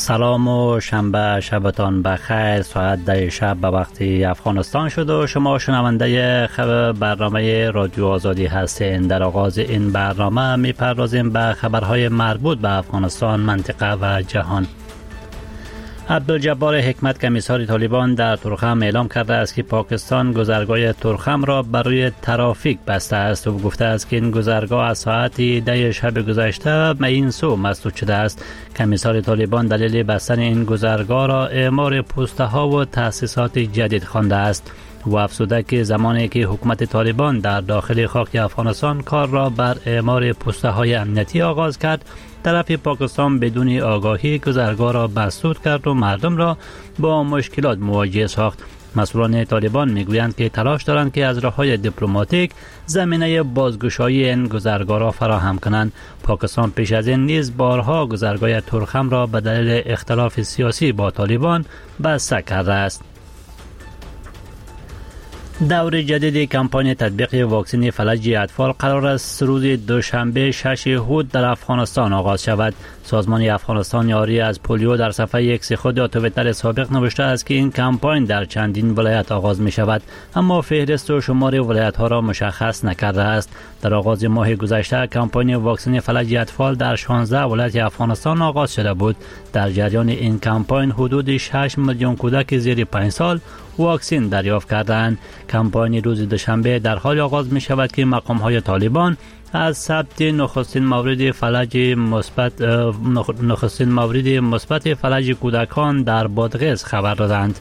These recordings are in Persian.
سلام و شنبه شبتان بخیر. ساعت 10 شب به وقت افغانستان شد و شما شنونده برنامه رادیو آزادی هستین. در آغاز این برنامه میپردازیم به خبرهای مربوط به افغانستان، منطقه و جهان. عبدالجبار حکمت کمیسر طالبان در ترخم اعلام کرده است که پاکستان گذرگاه ترخم را برای ترافیک بسته است و گفته است که این گذرگاه از ساعت 10 شب گذشته به این سو مسدود شده است. کمیسر طالبان دلیل بستن این گذرگاه را اعمار پوسته ها و تأسیسات جدید خوانده است و افزوده که زمانی که حکومت طالبان در داخل خاک افغانستان کار را بر اعمار پوسته های امنیتی آغاز کرد، طرف پاکستان بدون آگاهی گذرگاه را مسدود کرد و مردم را با مشکلات مواجه ساخت. مسئولان طالبان میگویند که تلاش دارند که از راه‌های دیپلماتیک زمینه بازگشایی این گذرگاه را فراهم کنند. پاکستان پیش از این نیز بارها گذرگاه ترخم را به دلیل اختلاف سیاسی با طالبان بسته کرده است. دور جدید کمپاین تطبیق واکسن فلج اطفال قرار است روز دوشنبه 6 هود در افغانستان آغاز شود. سازمان افغانستان یاری از پولیو در صفحه اکس خود یا توییتر سابق نوشته است که این کمپاین در چندین ولایت آغاز می شود، اما فهرست و شمار ولایت ها را مشخص نکرده است. در آغاز ماه گذشته کمپاین واکسن فلج اطفال در 16 ولایت افغانستان آغاز شده بود. در جریان این کمپاین حدود 6 میلیون کودک زیر 5 سال واکسن دریافت کردند. کمپاین روز دوشنبه در حال آغاز می شود که مقام های طالبان از ثبت نخستین مورد مثبت فلج کودکان در بادغیس خبر دادند.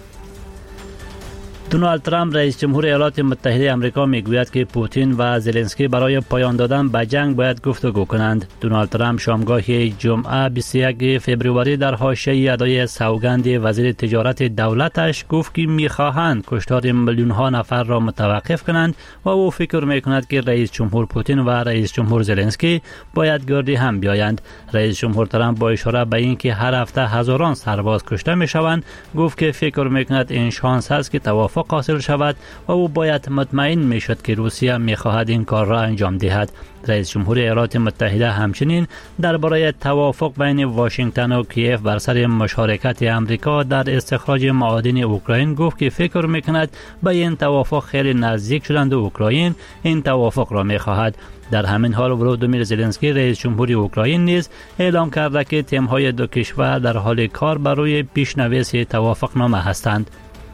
دونالد ترامپ رئیس جمهور ایالات متحده آمریکا میگوید که پوتین و زلنسکی برای پایان دادن به جنگ باید گفتگو کنند. دونالد ترامپ شامگاه جمعه 21 فوریه در حاشیه ادای سوگند وزیر تجارت دولتش گفت که میخواهند کشتار میلیون ها نفر را متوقف کنند و او فکر میکند که رئیس جمهور پوتین و رئیس جمهور زلنسکی باید گردی هم بیایند. رئیس جمهور ترامپ با اشاره به اینکه هر هفته هزاران سرباز کشته میشوند گفت که فکر میکند این شانس است که توافق حاصل شود و او باید مطمئن میشد که روسیه میخواهد این کار را انجام دهد. رئیس جمهور ایالات متحده همچنین درباره توافق بین واشنگتن و کیف بر سر مشارکت آمریکا در استخراج معادن اوکراین گفت که فکر میکند به این توافق خیلی نزدیک شدند و اوکراین این توافق را میخواهد. در همین حال ولودیمیر زلنسکی رئیس جمهور اوکراین نیز اعلام کرده که تیم‌های دو کشور در حال کار برای پیشنویس توافقنامه هستند.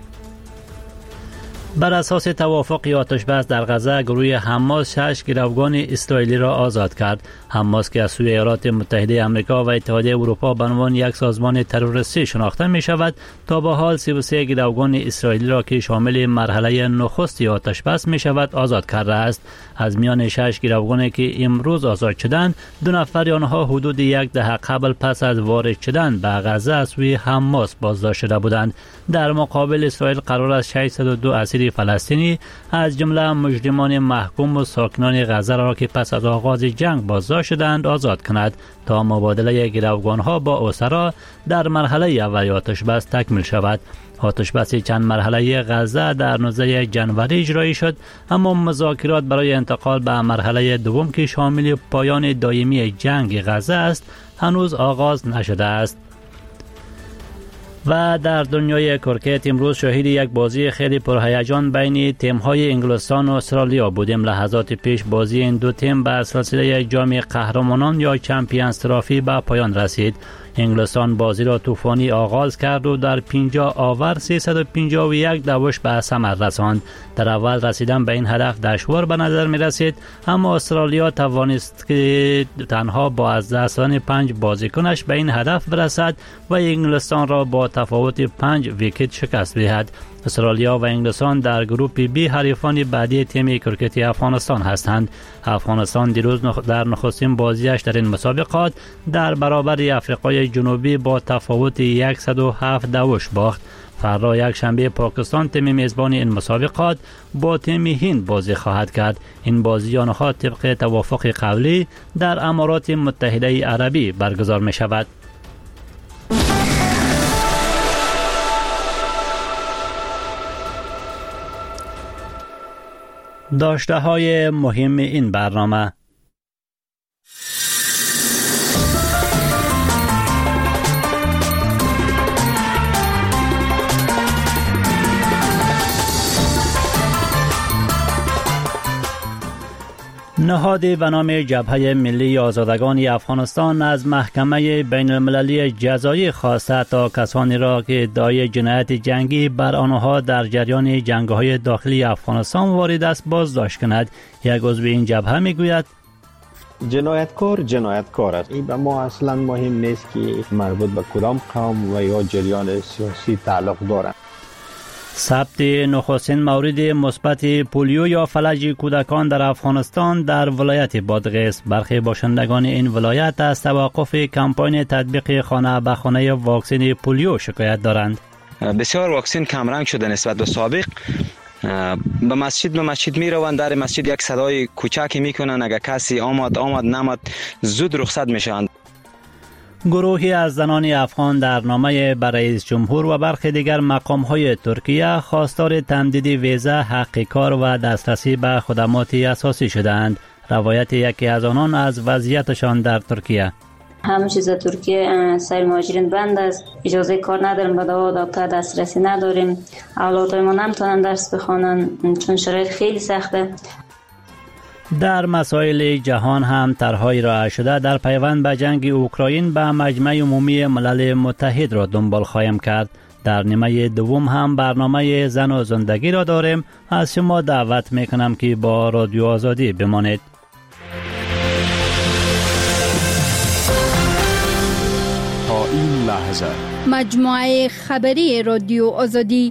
بر اساس توافق آتش بس در غزه گروه حماس 6 گروگان اسرائیلی را آزاد کرد. حماس که از سوی ایالات متحده آمریکا و اتحادیه اروپا به عنوان یک سازمان تروریستی شناخته می شود تا به حال 33 گروگان اسرائیلی را که شامل مرحله نخست آتش بس می شود آزاد کرده است. از میان 6 گروگانی که امروز آزاد شدند 2 نفر آنها حدود یک دهه قبل پس از وارد شدن به غزه از سوی حماس بازداشت شده بودند. در مقابل اسرائیل قرار است 602 اسیر فلسطینی از جمله مجرمان محکوم و ساکنان غزه را که پس از آغاز جنگ بازداشت شدند آزاد کند تا مبادله گروگانها با اسرا در مرحله اول آتش بس تکمیل شود. آتش بس چند مرحله غزه در 19 جنوری اجرایی شد، اما مذاکرات برای انتقال به مرحله دوم که شامل پایان دائمی جنگ غزه است هنوز آغاز نشده است. و در دنیای کرکت امروز شاهد یک بازی خیلی پرهیجان بین تیم‌های انگلستان و استرالیا بودیم. لحظات پیش بازی این دو تیم به سلسله جام قهرمانان یا چمپیونز ترافی به پایان رسید. انگلستان بازی را طوفانی آغاز کرد و در 50 آور 351 دوش به ثمر رساند. در اول رسیدن به این هدف دشوار به نظر می رسید، اما استرالیا توانست که تنها با از دست دادن 5 بازیکنش به این هدف برسد و انگلستان را با تفاوت 5 ویکت شکست دهد. استرالیا و انگلستان در گروپ بی حریفان بعدی تیم کرکت افغانستان هستند. افغانستان دیروز در نخستین بازیش در این مسابقات در برابر آفریقای جنوبی با تفاوت 107 دوش باخت. فردا یک شنبه پاکستان تیم میزبان این مسابقات با تیم هند بازی خواهد کرد. این بازی آنها طبق توافق قبلی در امارات متحده عربی برگزار می شود. داشته های مهم این برنامه: نهادی به نام جبهه ملی آزادگان افغانستان از محکمه بین المللی جزایی خواسته تا کسانی را که ادعای جنایت جنگی بر آنها در جریان جنگ‌های داخلی افغانستان وارد است بازداشت کند. یک عضو این جبهه میگوید جنایتکار است. این به ما اصلا مهم نیست که مربوط به کدام قوم و یا جریان سیاسی تعلق دارد. ثبت نخستین مورد مثبت پولیو یا فلج کودکان در افغانستان در ولایت بادغیس. برخی باشندگان این ولایت از توقف کمپاین تطبیق خانه به خانه واکسن پولیو شکایت دارند. بسیار واکسن کمرنگ شده نسبت به سابق. به مسجد می روند، در مسجد یک صدای کوچکی میکنن، اگر کسی آمد نمد زود رخصت میشن. گروهی از زنان افغان در نامه به رئیس جمهور و برخی دیگر مقام‌های ترکیه خواستار تمدید ویزا، حق کار و دسترسی به خدمات اساسی شدند. روایت یکی از آنان از وضعیتشان در ترکیه: همه چیز ترکیه سیر مهاجرین بند است، اجازه کار نداریم، به دوا و دکتر دسترسی نداریم، اولادمان نمیتونن درس بخوانن چون شرایط خیلی سخته. در مسائل جهان هم طرح‌های ارائه شده در پیوند به جنگ اوکراین به مجمع عمومی ملل متحد را دنبال خواهیم کرد. در نیمه دوم هم برنامه زن و زندگی را داریم. از شما دعوت میکنم که با رادیو آزادی بمانید. تا این لحظه مجموعه خبری رادیو آزادی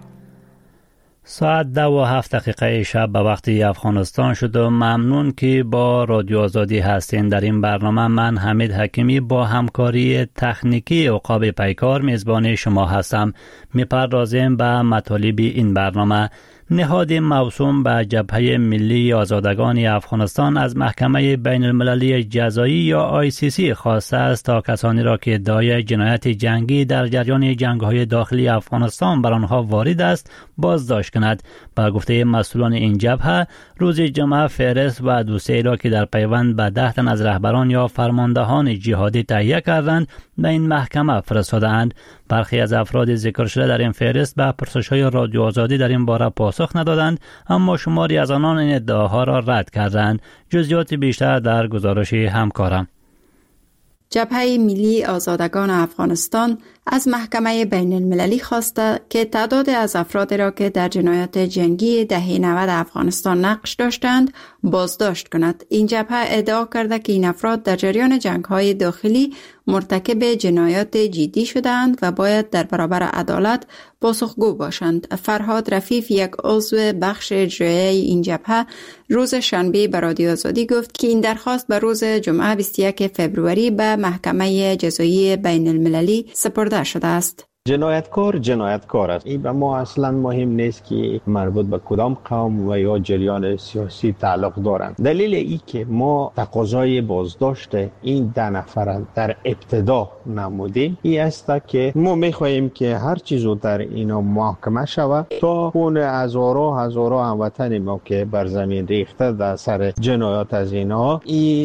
ساعت 2:07 شب به وقت افغانستان شد و ممنون که با رادیو آزادی هستین. در این برنامه من حمید حکیمی با همکاری تکنیکی عقاب پیکار میزبان شما هستم. میپردازیم به مطالب این برنامه. نهاد موسوم به جبهه ملی آزادگان افغانستان از محکمه بین المللی جزایی یا ICC خواسته است تا کسانی را که ادعای جنایت جنگی در جریان جنگ‌های داخلی افغانستان بر آنها وارد است بازداشت کند. با گفته مسئولان این جبهه، روز جمعه فهرست و دوسیه را که در پیوند به 10 تن از رهبران یا فرماندهان جهادی تهیه کردند به این محکمه فرستادند. برخی از افراد ذکر شده در این فهرست به پرسش‌های رادیو آزادی در این باره پاسخ ندادند، اما شماری از آنان این ادعاها را رد کردند. جزئیات بیشتر در گزارش همکارم. جبهه ملی آزادگان افغانستان از محکمه بین المللی خواسته که تعداد از افراد را که در جنایات جنگی دهه 90 افغانستان نقش داشتند بازداشت کند. این جبهه ادعا کرده که این افراد در جریان جنگ‌های داخلی مرتکب جنایات جدی شدند و باید در برابر عدالت پاسخگو باشند. فرهاد رفیف، یک عضو بخش اجرایی این جبهه، روز شنبه به رادیو آزادی گفت که این درخواست به روز جمعه 21 فوریه به محکمه جزایی بین المللی سپرده شده است. جنایتکار است. این به ما اصلا مهم نیست که مربوط به کدام قوم و یا جریان سیاسی تعلق دارند. دلیل ای که ما تقاضای بازداشت این 10 نفر در ابتدا نمودیم این است که ما میخواهیم که هر چیز زودتر اینا محاکمه شود تا خون هزارها هموطن ما که بر زمین ریخته در سر جنایات از اینها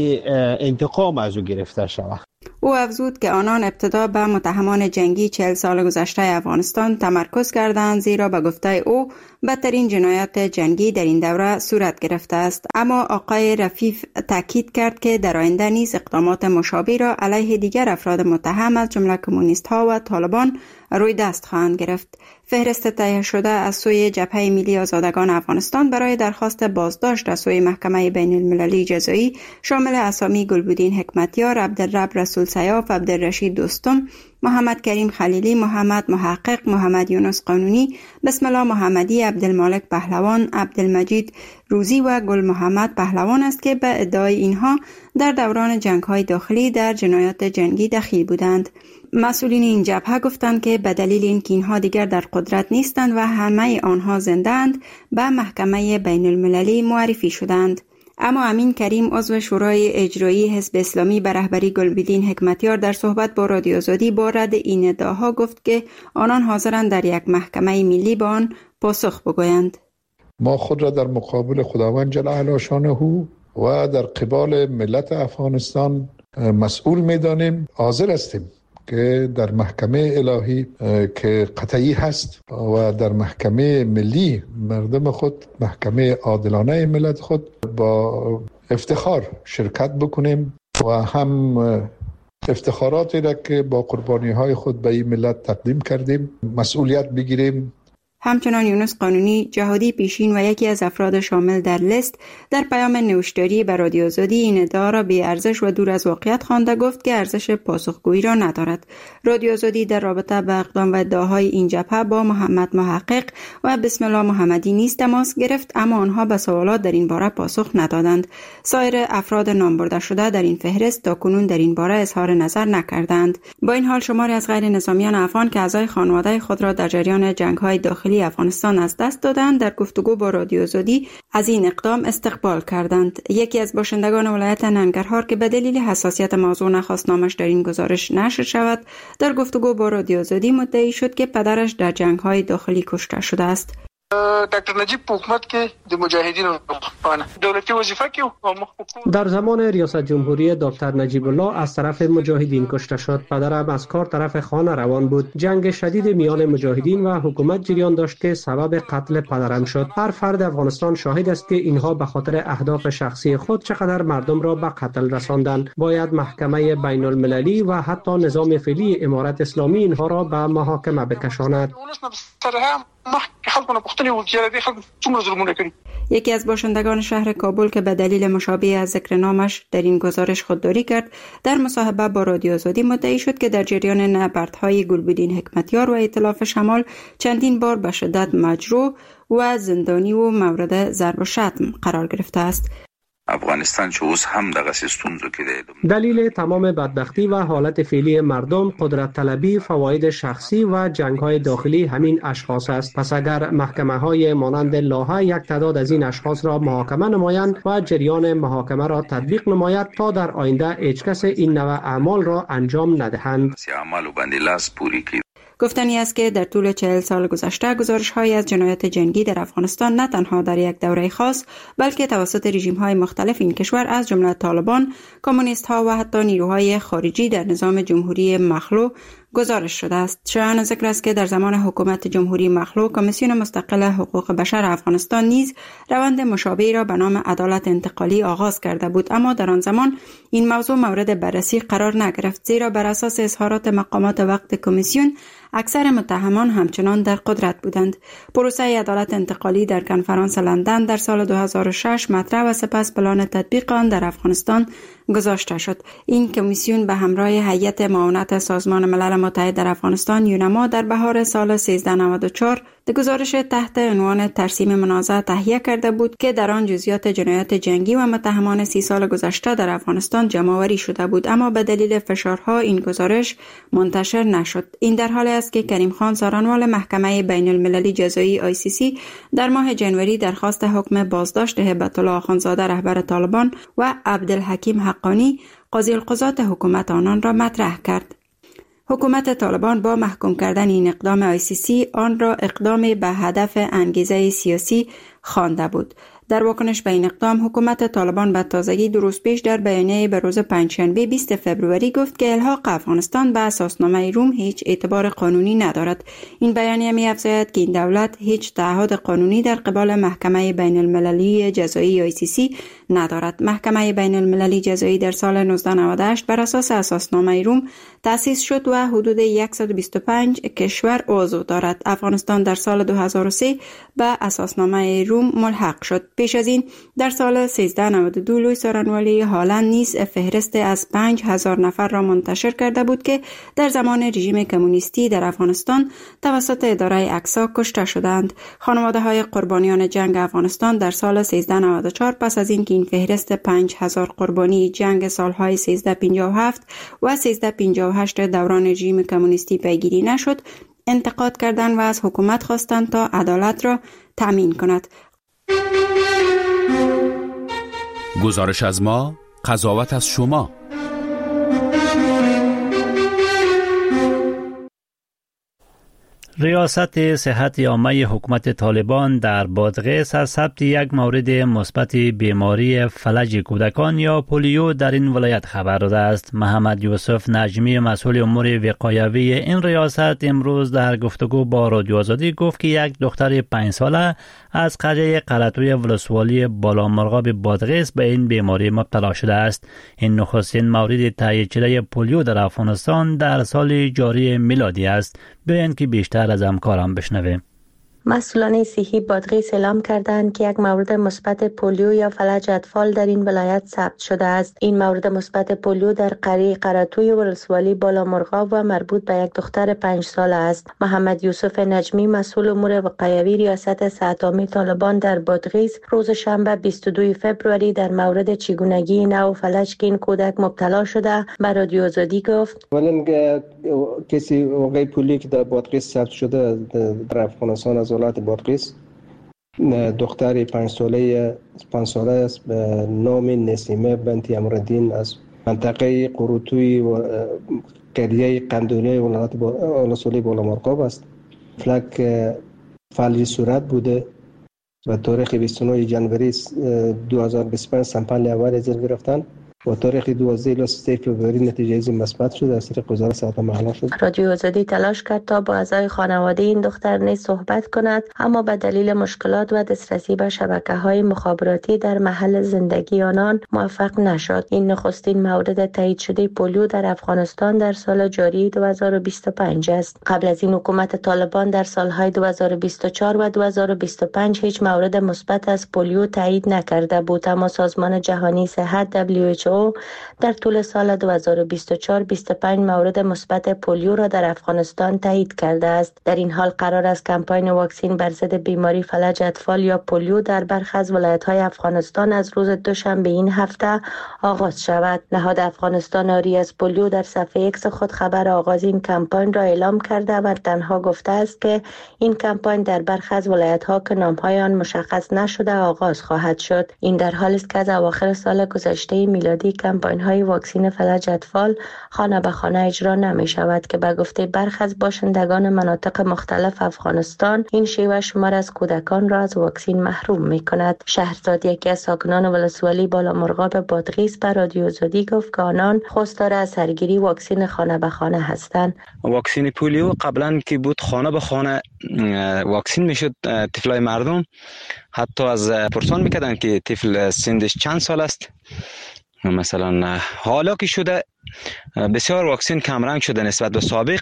انتقام از او گرفته شود. او افزود که آنان ابتدا به متهمان جنگی 40 سال گذشته افغانستان تمرکز کردند، زیرا به گفته او بدترین جنایات جنگی در این دوره صورت گرفته است. اما آقای رفیف تاکید کرد که در آینده نیز اقدامات مشابه را علیه دیگر افراد متهم از جمله کمونیست ها و طالبان روی دست خواهند گرفت. فهرست تهیه شده از سوی جبهه ملی آزادگان افغانستان برای درخواست بازداشت از سوی محکمه بین المللی جزایی شامل اسامی گلبودین حکمتیار، عبدالرب رسول سیاف، عبدالرشید دوستم، محمد کریم خلیلی، محمد محقق، محمد یونس قانونی، بسم الله محمدی، عبدالمالک پهلوان، عبدالمجید روزی و گل محمد پهلوان است که به ادعای اینها در دوران جنگ‌های داخلی در جنایات جنگی دخیل بودند. مسئولین این جبهه گفتند که به دلیل اینکه اینها دیگر در قدرت نیستند و همه آنها زنده‌اند به محکمه بین المللی معرفی شدند. اما امین کریم، عضو شورای اجرایی حزب اسلامی به رهبری گلبدین حکمتیار، در صحبت با رادیو آزادی با رد این ادعاها گفت که آنان حاضرند در یک محکمه ملی به آن پاسخ بگویند. ما خود را در مقابل خداوند جل شانه و در قبال ملت افغانستان مسئول می‌دانیم. حاضر هستیم که در محکمه الهی که قطعی هست و در محکمه ملی مردم خود، محکمه عادلانه ملت خود، با افتخار شرکت بکنیم و هم افتخاراتی را که با قربانی های خود به این ملت تقدیم کردیم مسئولیت بگیریم. همچنان یونس قانونی، جهادی پیشین و یکی از افراد شامل در لیست، در پیام نوشتاری به رادیو آزادی این ادعا را بی ارزش و دور از واقعیت خوانده گفت که ارزش پاسخگویی را ندارد. رادیو آزادی در رابطه با اقدام و ادعاهای این جبهه با محمد محقق و بسم الله محمدی نیز تماس گرفت، اما آنها به سوالات در این باره پاسخ ندادند. سایر افراد نامبرده شده در این فهرست تاکنون در این باره اظهار نظر نکردند. با این حال شماری از غیر نظامیان افغان که اعضای خانواده خود را در جریان جنگ‌های داخلی افغانستان از دست دادند در گفتگو با رادیو آزادی از این اقدام استقبال کردند. یکی از باشندگان ولایت ننگرهار که به دلیل حساسیت موضوع نخواست نامش در این گزارش نشر شود، در گفتگو با رادیو آزادی مدعی شد که پدرش در جنگ‌های داخلی کشته شده است. دکتر نجیب په حکومت کې د مجاهدینو دولتي وظیفه کې در زمان ریاست جمهوری دکتر نجیب الله از طرف مجاهدین کشته شد. پدرم از کار طرف خانه روان بود. جنگ شدید میان مجاهدین و حکومت جریان داشت که سبب قتل پدرم شد. هر فرد افغانستان شاهد است که اینها به خاطر اهداف شخصی خود چقدر مردم را به قتل رساندند. باید محکمه بین المللی و حتی نظام فعلی امارت اسلامی اینها را به محاکمه بکشاند. یکی از باشندگان شهر کابل که به دلیل مشابه از ذکر نامش در این گزارش خودداری کرد، در مصاحبه با رادیو آزادی مدعی شد که در جریان نبردهای گلبدین حکمتیار و ائتلاف شمال چندین بار به شدت مجروح و زندانی و مورد ضرب و شتم قرار گرفته است. افغانستان چې اوس هم دغه ستونزو کې دی. دلیل تمام بدبختی و حالت فعلی مردم قدرت طلبی، فواید شخصی و جنگ‌های داخلی همین اشخاص است. پس اگر محکمه‌های مانند لاها یک تعداد از این اشخاص را محاکمه نمایند و جریان محاکمه را تطبیق نماید تا در آینده هیچ کس این نوع اعمال را انجام ندهند. گفتنی است که در طول 40 سال گذشته گزارش‌هایی از جنایات جنگی در افغانستان نه تنها در یک دوره خاص بلکه توسط رژیم‌های مختلف این کشور از جمله طالبان، کمونیست‌ها و حتی نیروهای خارجی در نظام جمهوری مخلوع گزارش شده است. شایان ذکر است که در زمان حکومت جمهوری مخلوع کمیسیون مستقل حقوق بشر افغانستان نیز روند مشابهی را به نام عدالت انتقالی آغاز کرده بود، اما در آن زمان این موضوع مورد بررسی قرار نگرفت، زیرا بر اساس اظهارات مقامات وقت کمیسیون اکثر متهمان همچنان در قدرت بودند. پروسه عدالت انتقالی در کنفرانس لندن در سال 2006 مطرح و سپس پلان تطبیق آن در افغانستان گذاشته شد. این کمیسیون به همراه هیئت معاونت سازمان ملل متحد در افغانستان یونما در بهار سال 1394 گزارش تحت عنوان ترسیم منازعه تهیه کرده بود که در آن جزئیات جنایات جنگی و متهمان 30 سال گذشته در افغانستان جمع‌آوری شده بود، اما به دلیل فشارها این گزارش منتشر نشد. این در حالی است که کریم خان سارنوال محکمه بین المللی جزایی ICC در ماه جنوری درخواست حکم بازداشت هبت الله آخوندزاده رهبر طالبان و عبدالحکیم حقانی قاضی القضات حکومت آنان را مطرح کرد. حکومت طالبان با محکوم کردن این اقدام ICC آن را اقدام به هدف انگیزه سیاسی خوانده بود. در واکنش به این اقدام حکومت طالبان به تازگی 2 روز پیش در بیانیه به روز پنجشنبه 20 فوریه گفت که الحاق افغانستان به اساسنامه روم هیچ اعتبار قانونی ندارد. این بیانیه می‌افزاید که این دولت هیچ تعهد قانونی در قبال محکمه بین المللی جزایی ICC ندارد. محکمه بین المللی جزایی در سال 1998 بر اساس اساسنامه روم تأسیس شد و حدود 125 کشور عضو دارد. افغانستان در سال 2003 به اساسنامه روم ملحق شد. پیش از این در سال 1392 لوی سارنوالی هالند نیز فهرست از 5000 نفر را منتشر کرده بود که در زمان رژیم کمونیستی در افغانستان توسط اداره اقصا کشته شدند. خانواده‌های قربانیان جنگ افغانستان در سال 1394 پس از اینکه این فهرست 5000 قربانی جنگ سالهای 1357 و 1358 دوران رژیم کمونیستی پیگیری نشد، انتقاد کردند و از حکومت خواستند تا عدالت را تامین کند. گزارش از ما، قضاوت از شما. ریاست صحت عامه حکومت طالبان در بادغیس از ثبت یک مورد مثبت بیماری فلج کودکان یا پولیو در این ولایت خبر داده است. محمد یوسف نجمی مسئول امور وقایوی این ریاست امروز در گفتگو با رادیو آزادی گفت که یک دختر 5 ساله از قریه قرطوی ولسوالی بالامرغاب بادغیس به این بیماری مبتلا شده است. این نخستین مورد تایید شده پولیو در افغانستان در سال جاری میلادی است. بیان که بیشتر از همکارم بشنویم. مسئولان صحی بادغیس اعلام کردند که یک مورد مثبت پولیو یا فلج اطفال در این ولایت ثبت شده است. این مورد مثبت پولیو در قریه قرطوی ولسوالی بالامرغاب و مربوط به یک دختر 5 ساله است. محمد یوسف نجمی مسئول امور وقایوی ریاست صحت عامه طالبان در بادغیس روز شنبه 22 فوریه در مورد چگونگی نوع فلج که این کودک مبتلا شده به رادیو آزادی گفت: کسی واقعی پولیو که در بادغیس ثبت شده در افغانستان از ولایت بادغیس دختر 5 ساله است به نام نسیمه بنت امرالدین از منطقه قرطوی و قریه قندونی ولسوالی بالامرغاب است. فلک فلجی صورت بوده و تاریخ 29 جنوری 2025 سمپل اول از گرفتن و تاریخ 12 تا 3 فوریه نتیجه مثبت شده از طریق وزارت صحت محلی شد. رادیو آزادی تلاش کرد تا با اعضای خانواده این دختر نیز صحبت کند، اما به دلیل مشکلات و دسترسی به شبکه‌های مخابراتی در محل زندگی آنان موفق نشد. این نخستین مورد تایید شده پولیو در افغانستان در سال جاری 2025 است. قبل از این حکومت طالبان در سالهای 2024 و 2025 هیچ مورد مثبت از پولیو تایید نکرده بود، اما سازمان جهانی صحت WHO در طول سال 2024 25 مورد مثبت پولیو را در افغانستان تایید کرده است. در این حال قرار است کمپاین واکسن بر ضد بیماری فلج اطفال یا پولیو در برخی از ولایت‌های افغانستان از روز دوشنبه این هفته آغاز شود. نهاد افغانستان آری از پولیو در صفحه ایکس خود خبر آغاز این کمپاین را اعلام کرده و تنها گفته است که این کمپاین در برخی از ولایت‌ها که نام‌های آن مشخص نشده آغاز خواهد شد. این در حالی است که از اواخر سال گذشته میلادی کمپاین‌های واکسن فلج اطفال خانه به خانه اجرا نمی شود که به گفته برخی از باشندگان مناطق مختلف افغانستان این شیوه شمار از کودکان را از واکسن محروم می کند. شهرزاد یکی از ساکنان ولسوالی بالامرغاب بادغیس به رادیو آزادی گفت که آنان خواستار از سرگیری واکسن خانه به خانه هستند. واکسن پولیو قبلا که بود خانه به خانه واکسن میشد طفلای مردم، حتی از پرسان میکردن که طفل سنش چند سال است. مثلا حالا که شده بسیار واکسن کمرنگ شده نسبت به سابق.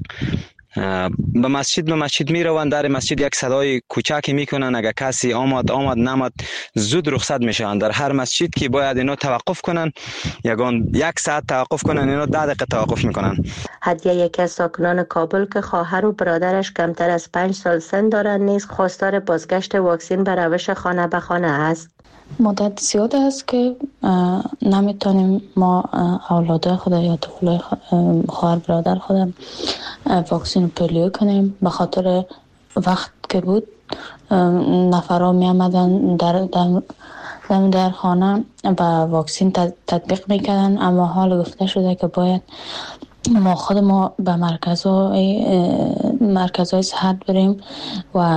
به مسجد می روند، در مسجد یک صدای کوچکی میکنن، اگر کسی آمد نمد زود رخصت میشن. در هر مسجد که باید اینا توقف کنن، یک ساعت توقف کنن، اینا 10 دقیقه توقف میکنن. هدیه یکی از ساکنان کابل که خواهر و برادرش کمتر از 5 سال سن دارند نیز خواستار بازگشت واکسن به روش خانه به خانه است. مدت زیاد است که نمیتونیم ما اولاد خود یا طفل خواهر برادر خود واکسن پولیو کنیم، به خاطر وقت که بود نفرها می آمدن در خانه و واکسن تطبیق میکردن، اما حال گفته شده که باید ما به مرکزهای صحت بریم و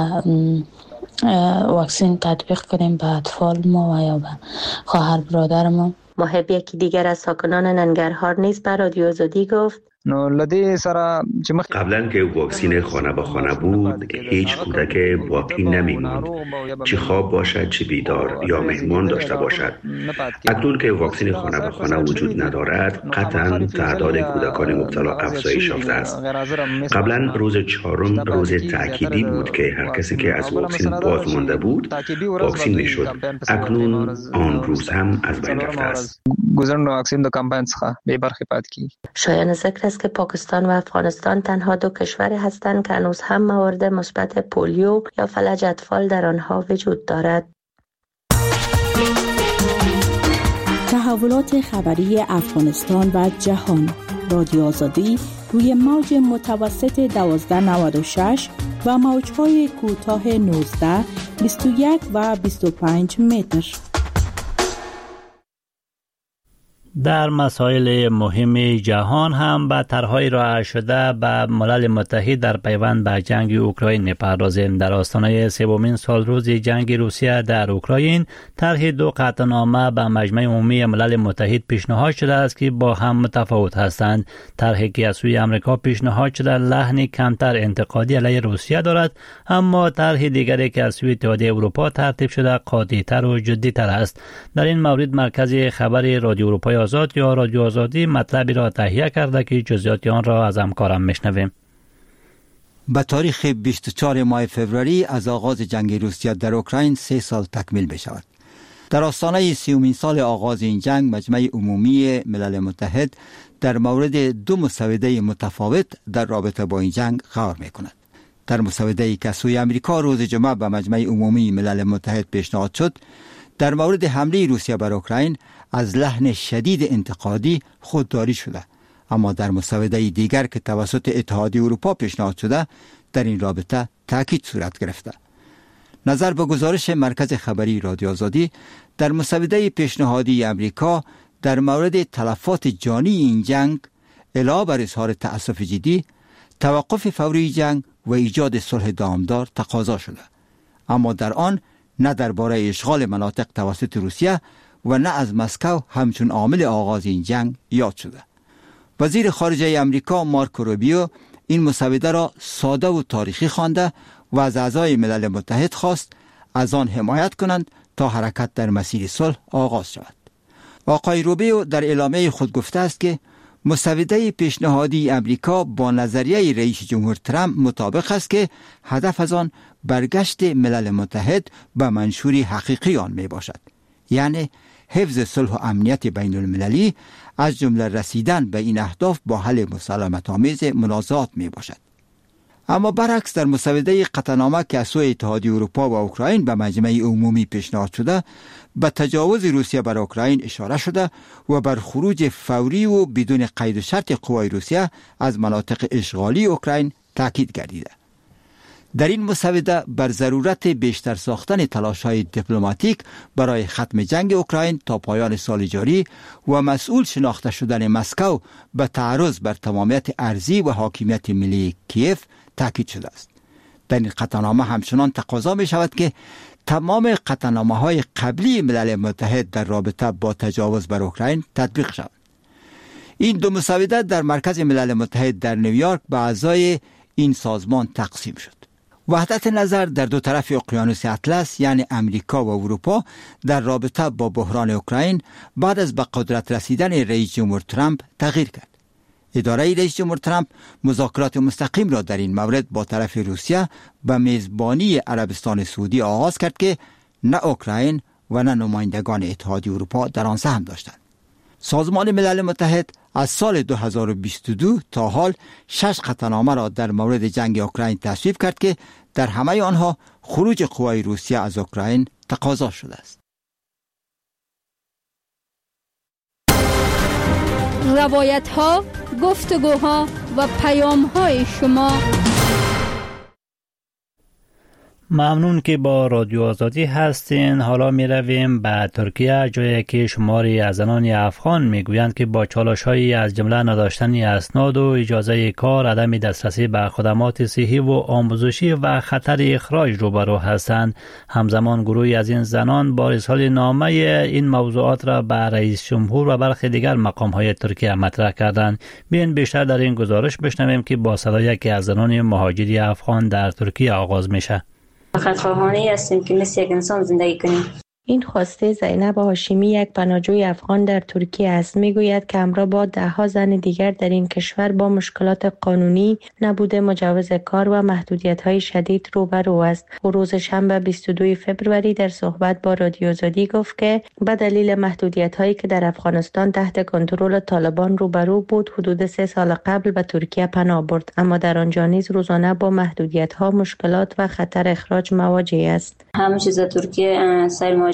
واکسن تطبیق کنیم به اطفال ما و یا به خواهر برادر ما. محب یکی دیگر از ساکنان ننگرهار نیز به رادیو آزادی گفت: قبلا که واکسن خانه به خانه بود هیچ کودک باقی نمی‌ماند، چه خواب باشد چه بیدار یا مهمان داشته باشد. اکنون که واکسن خانه به خانه وجود ندارد قطعا تعداد کودکان مبتلا افزایش یافته است. قبلا روز 4 روز تأکیدی بود که هر کسی که از واکسن باز مانده بود واکسن میشد. اکنون آن روز هم از بین رفته است. شایان ذکر است که پاکستان و افغانستان تنها 2 کشور هستند که هنوز هم موارد مثبت پولیو یا فلج اطفال در آنها وجود دارد. تحولات خبری افغانستان و جهان. رادیو آزادی روی موج متوسط 1296 و موج‌های کوتاه 19، 21 و 25 متر. در مسائل مهم جهان هم به طرح‌های رائع شده به ملل متحد در پیوند به جنگ اوکراین می‌پردازیم. در آستانه سومین سالروز جنگ روسیه در اوکراین طرح دو قطعنامه به مجمع عمومی ملل متحد پیشنهاد شده است که با هم متفاوت هستند. طرحی که از سوی آمریکا پیشنهاد شده لحنی کمتر انتقادی علیه روسیه دارد، اما طرح دیگری که از سوی اتحادیه اروپا ترتیب شده قاطع‌تر و جدی‌تر است. در این مورد مرکز خبری رادیو اروپای آزاد یا رادیو آزادی مطلبی را تهیه کرده که جزئیات آن را از همکارم میشنویم. به تاریخ 24 ماه فوریه از آغاز جنگ روسیه در اوکراین 3 سال تکمیل بشود. در آستانه 30مین سال آغاز این جنگ مجمع عمومی ملل متحد در مورد دو مسوده متفاوت در رابطه با این جنگ قرار می‌کند. در مسوده‌ای که سوی آمریکا روز جمعه به مجمع عمومی ملل متحد پیشنهاد شد، در مورد حمله روسیه بر اوکراین از لحن شدید انتقادی خودداری شده، اما در مسوده دیگر که توسط اتحادیه اروپا پیشنهاد شده در این رابطه تاکید صورت گرفته. نظر به گزارش مرکز خبری رادیو آزادی، در مسوده پیشنهادی امریکا در مورد تلفات جانی این جنگ علاوه بر اظهار تأسف جدی، توقف فوری جنگ و ایجاد صلح دامدار تقاضا شده، اما در آن نه درباره اشغال مناطق توسط روسیه و نه از مسکو همچون عامل آغاز این جنگ یاد شده. وزیر خارجه امریکا مارکو روبیو این مسوده را ساده و تاریخی خوانده و از اعضای ملل متحد خواست از آن حمایت کنند تا حرکت در مسیر صلح آغاز شود. آقای روبیو در اعلامیه خود گفته است که مسوده پیشنهادی امریکا با نظریه رئیس جمهور ترامپ مطابق است که هدف از آن برگشت ملل متحد به منشور حقیقی آن می باشد، یعنی حفظ صلح و امنیت بین المللی، از جمله رسیدن به این اهداف با حل مسالمت‌آمیز منازعات می باشد. اما برعکس در مسوده قطعنامه که از سوی اتحادیه اروپا و اوکراین به مجمع عمومی پیشنهاد شده، به تجاوز روسیه بر اوکراین اشاره شده و بر خروج فوری و بدون قید و شرط قوای روسیه از مناطق اشغالی اوکراین تاکید گردیده. در این مسوده بر ضرورت بیشتر ساختن تلاش‌های دیپلماتیک برای ختم جنگ اوکراین تا پایان سال جاری و مسئول شناخته شدن مسکو به تعرض بر تمامیت ارضی و حاکمیت ملی کیف تاکید شده است. در این قطعنامه همچنان تقاضا می شود که تمام قطعنامه‌های قبلی ملل متحد در رابطه با تجاوز بر اوکراین تطبیق شود. این دو مسوده در مرکز ملل متحد در نیویورک به اعضای این سازمان تقسیم شد. وحدت نظر در دو طرف اقیانوس اطلس یعنی امریکا و اروپا در رابطه با بحران اوکراین بعد از به قدرت رسیدن رئیس جمهور ترامپ تغییر کرد. اداره رئیس جمهور ترامپ مذاکرات مستقیم را در این مورد با طرف روسیه به میزبانی عربستان سعودی آغاز کرد که نه اوکراین و نه نمایندگان اتحادیه اروپا در آن سهم داشتند. سازمان ملل متحد از سال 2022 تا حال 6 قطعنامه را در مورد جنگ اوکراین تصویب کرد که در همه آنها خروج قوای روسیه از اوکراین تقاضا شده است. روایت‌ها، گفتگوها و پیام‌های شما. ممنون که با رادیو آزادی هستین. حالا می رویم به ترکیه، جایی که شماری از زنان افغان می گویند که با چالش‌هایی از جمله نداشتن اسناد و اجازه کار، عدم دسترسی به خدمات صحی و آموزشی و خطر اخراج روبرو هستند. همزمان گروهی از این زنان با ارسال نامه این موضوعات را به رئیس جمهور و برخی دیگر مقام‌های ترکیه مطرح کردند. بیاین بیشتر در این گزارش بشنویم که با صدای یکی از زنان مهاجری افغان در ترکیه آغاز میشه. فقط خواهانی هستیم که مثل یک انسان زندگی کنیم. این خواسته زینب هاشمی، یک پناهجوی افغان در ترکیه است. میگوید که همراه با 10 زن دیگر در این کشور با مشکلات قانونی، نبود مجوز کار و محدودیت‌های شدید روبرو است. او روز شنبه 22 فوریه در صحبت با رادیو آزادی گفت که به دلیل محدودیت‌هایی که در افغانستان تحت کنترل طالبان روبرو بود، حدود 3 سال قبل به ترکیه پناه برد، اما در آنجا نیز روزانه با محدودیت‌ها، مشکلات و خطر اخراج مواجه است. همه چیز ترکیه سیر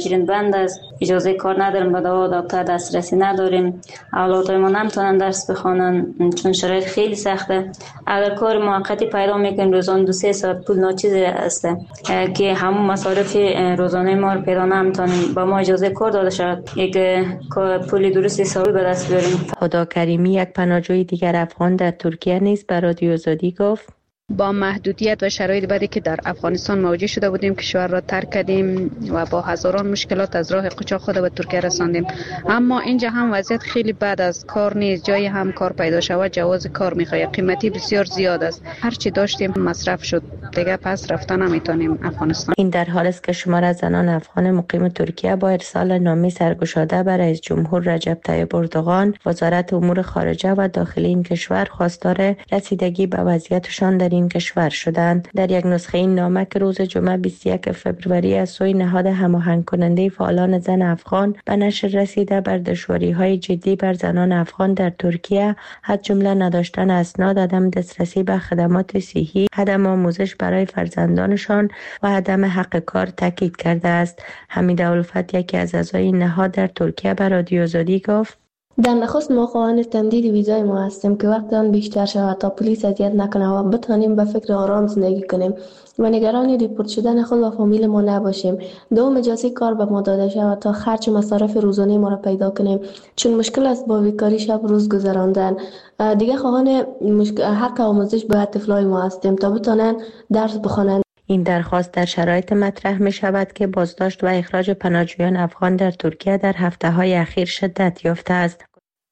مهاجرین بند است، اجازه کار نداریم، به دوا دکتر دسترسی نداریم، اولادای ما نمیتونن درس بخوانن چون شرایط خیلی سخته. اگر کار موقتی پیدا میکنیم روزانه 2-3 ساعت پول ناچیز است که همون مصارف روزانه ما رو پیدا نمیتونیم، با ما اجازه کار داده شود یک پول درست حسابی به دست بیاریم. خدا کریمی، یک پناهجوی دیگر افغان در ترکیه نیز به رادیو آزادی گفت با محدودیت و شرایط بعدی که در افغانستان موجود شده بودیم کشور را ترک کردیم و با هزاران مشکلات از راه قاچاق خود به ترکیه رساندیم. اما اینجا هم وضعیت خیلی بد است، کار نیست، جای هم کار پیدا شود جواز کار میخواد، قیمتی بسیار زیاد است، هر چی داشتیم مصرف شد، دیگه پس رفتن نمیتونیم افغانستان. این در حالی است که شمار از زنان افغان مقیم ترکیه با ارسال نامه سرگشاده به رئیس جمهور رجب طیب اردوغان، وزارت امور خارجه و داخلی این کشور خواستار رسیدگی به وضعیتشان در این کشور شدند. در یک نسخه این نامه که روز جمعه 21 فوریه از سوی نهاد هماهنگ کننده فعالان زن افغان به نشر رسیده، بر دشواری‌های جدی بر زنان افغان در ترکیه از جمله نداشتن اسناد، عدم دسترسی به خدمات صحی، عدم آموزش برای فرزندانشان و عدم حق کار تاکید کرده است. حمید اولفت، یکی از اعضای نهاد در ترکیه، به رادیو آزادی گفت در نخست ما خواهان تمدید ویزای ما هستیم که وقت آن بیشتر شود تا پلیس اذیت نکنه و بتانیم به فکر آرام زندگی کنیم و نگران دیپورت شدن خود و فامیل ما نباشیم. دوم، اجازه کار به ما داده شود تا خرج مصارف روزانه ما را پیدا کنیم چون مشکل است با بیکاری شب روز گذراندن. دیگه خواهان حق آموزش به طفلای ما هستیم تا بتانن درس بخوانند. این درخواست در شرایط مطرح می شود که بازداشت و اخراج پناهجویان افغان در ترکیه در هفته‌های اخیر شدت یافته است.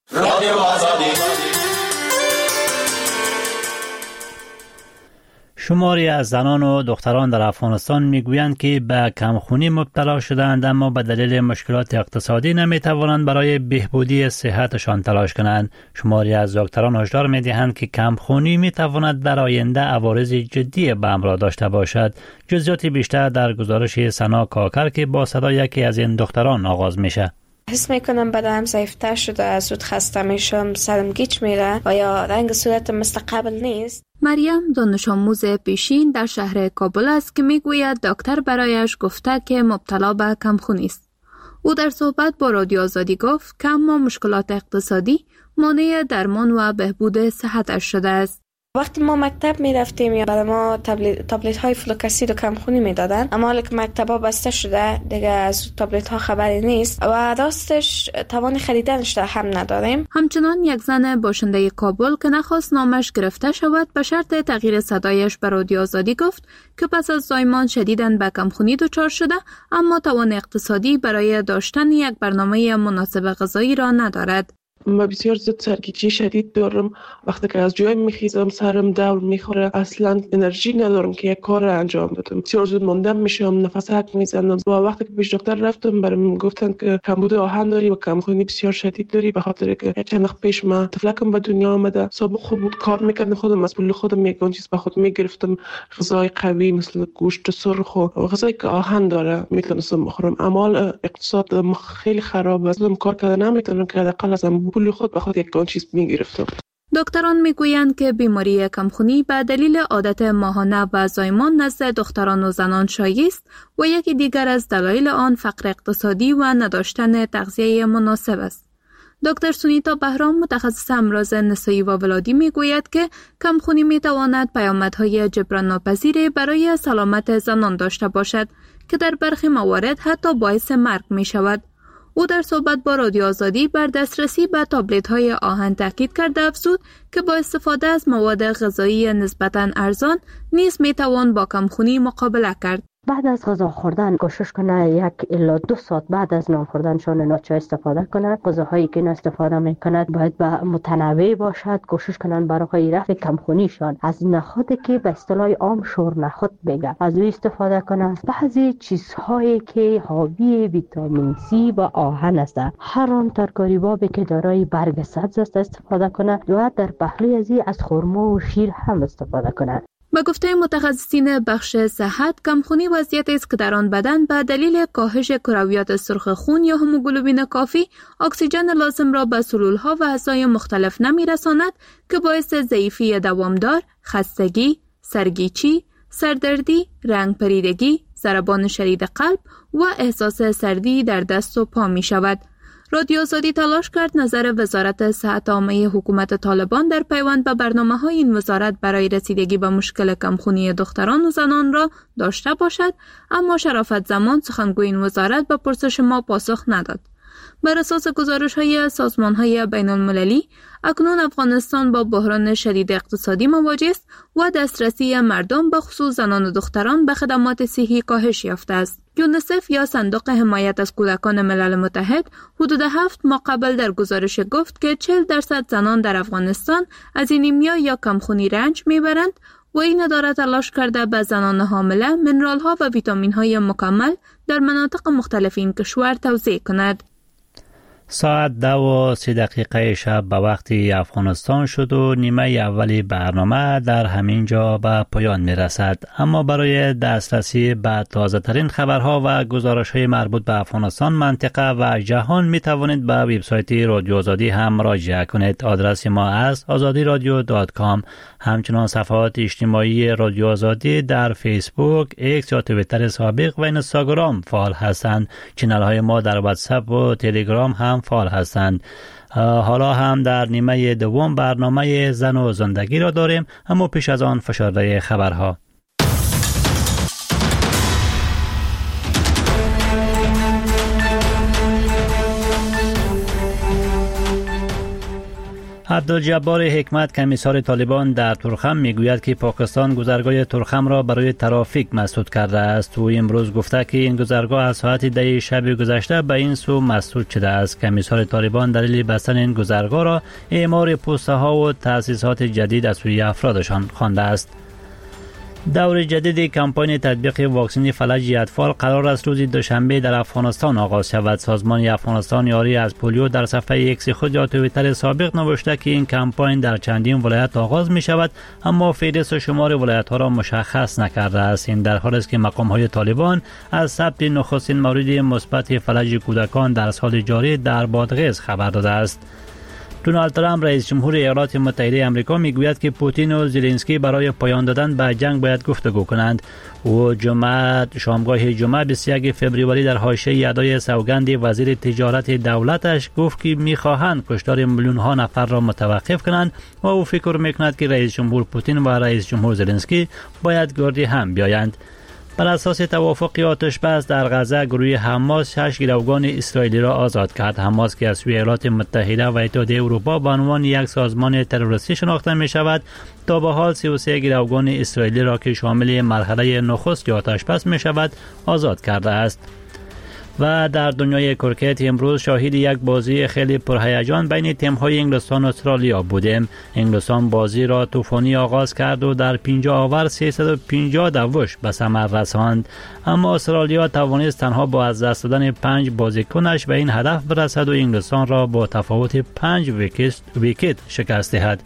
شماری از زنان و دختران در افغانستان میگویند که به کمخونی مبتلا شدند، اما به دلیل مشکلات اقتصادی نمیتوانند برای بهبودی صحتشان تلاش کنند. شماری از دکتران هشدار میدهند که کمخونی میتواند در آینده عوارض جدی به همراه داشته باشد. جزئیات بیشتر در گزارش سنا کاکر که با صدای یکی از این دختران آغاز میشه. حس میکنم بدنم ضعیفتر شده، زود خسته میشم، سرم گیج میره و یا رنگ صورتم مثل قبل نیست. مریم دانش آموز پیشین در شهر کابل است که میگوید دکتر برایش گفته که مبتلا به کمخونی است. او در صحبت با رادیو آزادی گفت که اما مشکلات اقتصادی مانع درمان و بهبود صحتش شده است. وقتی ما مکتب می رفتیم یا برای ما تابلت های فلوکاسید و کمخونی می دادن، اما حالا که مکتب ها بسته شده دیگه از تابلت ها خبری نیست و راستش توان خریدنش هم نداریم. همچنان یک زن باشنده کابل که نخواست نامش گرفته شود به شرط تغییر صدایش به رادیو آزادی گفت که پس از زایمان شدیداً به کمخونی دچار شده، اما توان اقتصادی برای داشتن یک برنامه مناسب غذایی را ندارد. من بسیار زیاد سرگیجی شدید دارم، وقتی که از جای میخیزم سرم دور میخوره، اصلا انرژی ندارم که یک کار را انجام بدم، بسیار زود ماندم میشم، نفس حک میزنم و وقتی که پیش دکتر رفتم برام گفتن که کمبود آهن داری و کمخونی بسیار شدید داری، به خاطر که چند وقت پیش من طفلکم به دنیا آمده، سابق خوب بود کار میکردم، خودم از پول خودم یگان چیز به خود میگرفتم، غذای قوی مثل گوشت سرخ و غذایی که آهن داره میتونستم بخورم، اما اقتصاد خیلی خراب است، کار کردن نمیتونم که حداقل از پول خود به خود یک چیز میگرفتم. دکتران میگویند که بیماری کمخونی به دلیل عادت ماهانه و زایمان نزد دختران و زنان شایع است و یکی دیگر از دلایل آن فقر اقتصادی و نداشتن تغذیه مناسب است. دکتر سونیتا بهرام، متخصص امراض نسایی و ولادی، میگوید که کمخونی میتواند پیامدهای جبران ناپذیری برای سلامت زنان داشته باشد که در برخی موارد حتی باعث مرگ می شود. او در صحبت با رادیو آزادی بر دسترسی به تابلت‌های آهن تاکید کرده افزود که با استفاده از مواد غذایی نسبتاً ارزان نیز میتوان با کمخونی مقابله کرد. بعد از غذا خوردن کوشش کنه 1 الی 2 ساعت بعد از نان خوردنشان ناچار استفاده کنند. غذاهایی که استفاده میکنند باید به متنوع باشد. کوشش کنند برای رفع کمخونیشان از نخودی که به اصطلاح عام شور نخود بگه از او استفاده کنند. بعضی چیزهایی که حاوی ویتامین C و آهن است، هر آن ترکاری‌بابی که دارای برگ سبز است استفاده کنند و در پهلوی از خرما و شیر هم استفاده کنند. به گفته متخصصین بخش صحت، کمخونی وضعیتی است که در آن بدن به دلیل کاهش کرویات سرخ خون یا هموگلوبین کافی اکسیژن لازم را به سلول‌ها و اعضای مختلف نمی‌رساند که باعث ضعیفی دوامدار، خستگی، سرگیچی، سردردی، رنگ پریدگی، ضربان شدید قلب و احساس سردی در دست و پا می شود. رادیو آزادی تلاش کرد نظر وزارت صحت عامه حکومت طالبان در پیوند به برنامه‌های این وزارت برای رسیدگی به مشکل کمخونی دختران و زنان را داشته باشد، اما شرافت زمان سخنگوی این وزارت به پرسش ما پاسخ نداد. بر اساس گزارش‌های سازمان‌های بین‌المللی، اکنون افغانستان با بحران شدید اقتصادی مواجه است و دسترسی مردم به خصوص زنان و دختران به خدمات صحی کاهش یافته است. یونیسف یا صندوق حمایت از کودکان ملل متحد حدود 7 ماه قبل در گزارش گفت که 40% زنان در افغانستان از انیمیا یا کمخونی رنج میبرند و این اداره تلاش کرده به زنان حامله منرال‌ها و ویتامین‌های مکمل در مناطق مختلف این کشور توزیع کند. ساعت 2:03 شب به وقت افغانستان شد و نیمه اولی برنامه در همین جا به پایان می رسد. اما برای دسترسی به تازه ترین خبرها و گزارش های مربوط به افغانستان، منطقه و جهان می توانید به وبسایت رادیو آزادی هم مراجعه کنید. آدرس ما است azadiradio.com. همچنان صفحات اجتماعی رادیو آزادی در فیسبوک، ایکس یا توییتر سابق و اینستاگرام فعال هستند. چینل های ما در واتساپ و تلگرام هم فعال هستند. حالا هم در نیمه دوم برنامه زن و زندگی را داریم، اما پیش از آن فشرده خبرها. عبدالجبار حکمت کمیسار طالبان در ترخم میگوید که پاکستان گذرگاه ترخم را برای ترافیک مسدود کرده است. او امروز گفته که این گذرگاه از ساعت 10 شب گذشته به این سو مسدود شده است. کمیسار طالبان دلیل بستن این گذرگاه را اعمار پوسته ها و تأسیسات جدید از سوی افرادشان خوانده است. دور جدید کمپاین تطبیق واکسن فلج اطفال قرار است روز دوشنبه در افغانستان آغاز شود. سازمان افغانستان یاری از پولیو در صفحه ایکس خود یا توییتر سابق نوشته که این کمپاین در چندین ولایت آغاز می شود، اما فهرست و شمار ولایت ها را مشخص نکرده است. این در حالی است که مقام های طالبان از ثبت نخستین مورد مثبت فلج کودکان در سال جاری در بادغیس خبر داده است. دونالد ترامپ رئیس جمهور ایالات متحده آمریکا میگوید که پوتین و زلنسکی برای پایان دادن به جنگ باید گفتگو کنند. او شامگاه جمعه 21 فوریه در حاشیه ادای سوگند وزیر تجارت دولتش گفت که میخواهند کشتار میلیون ها نفر را متوقف کنند و او فکر میکند که رئیس جمهور پوتین و رئیس جمهور زلنسکی باید گردی هم بیایند. بر اساس توافق آتش بس در غزه، گروه حماس 6 گروگان اسرائیلی را آزاد کرد. حماس که از سوی ایالات متحده و اتحادیه اروپا به عنوان یک سازمان تروریستی شناخته می شود، تا به حال 33 گروگان اسرائیلی را که شامل مرحله نخست آتش بس می شود آزاد کرده است. و در دنیای کرکت امروز شاهد یک بازی خیلی پرهیجان بین تیم‌های انگلستان و استرالیا بودیم. انگلستان بازی را طوفانی آغاز کرد و در 50 اوور 350 دعوش به ثمر رساند، اما استرالیا توانست تنها با از دست دادن 5 بازیکنش به این هدف برسد و انگلستان را با تفاوت 5 ویکت شکست دهد.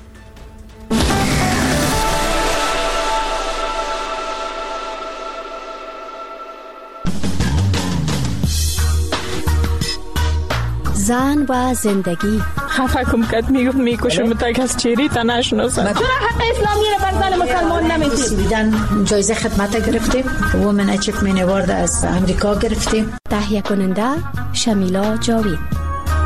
زن و زندگی خفه کم کت میکشم تک از چیری تا نشناسم. چرا حق اسلامی رو بر زن مسلمان نمیدید؟ جایزه خدمت گرفتیم، وومن اچیومنت اوارد از امریکا گرفتیم. تهیه کننده شمیلا جاوید.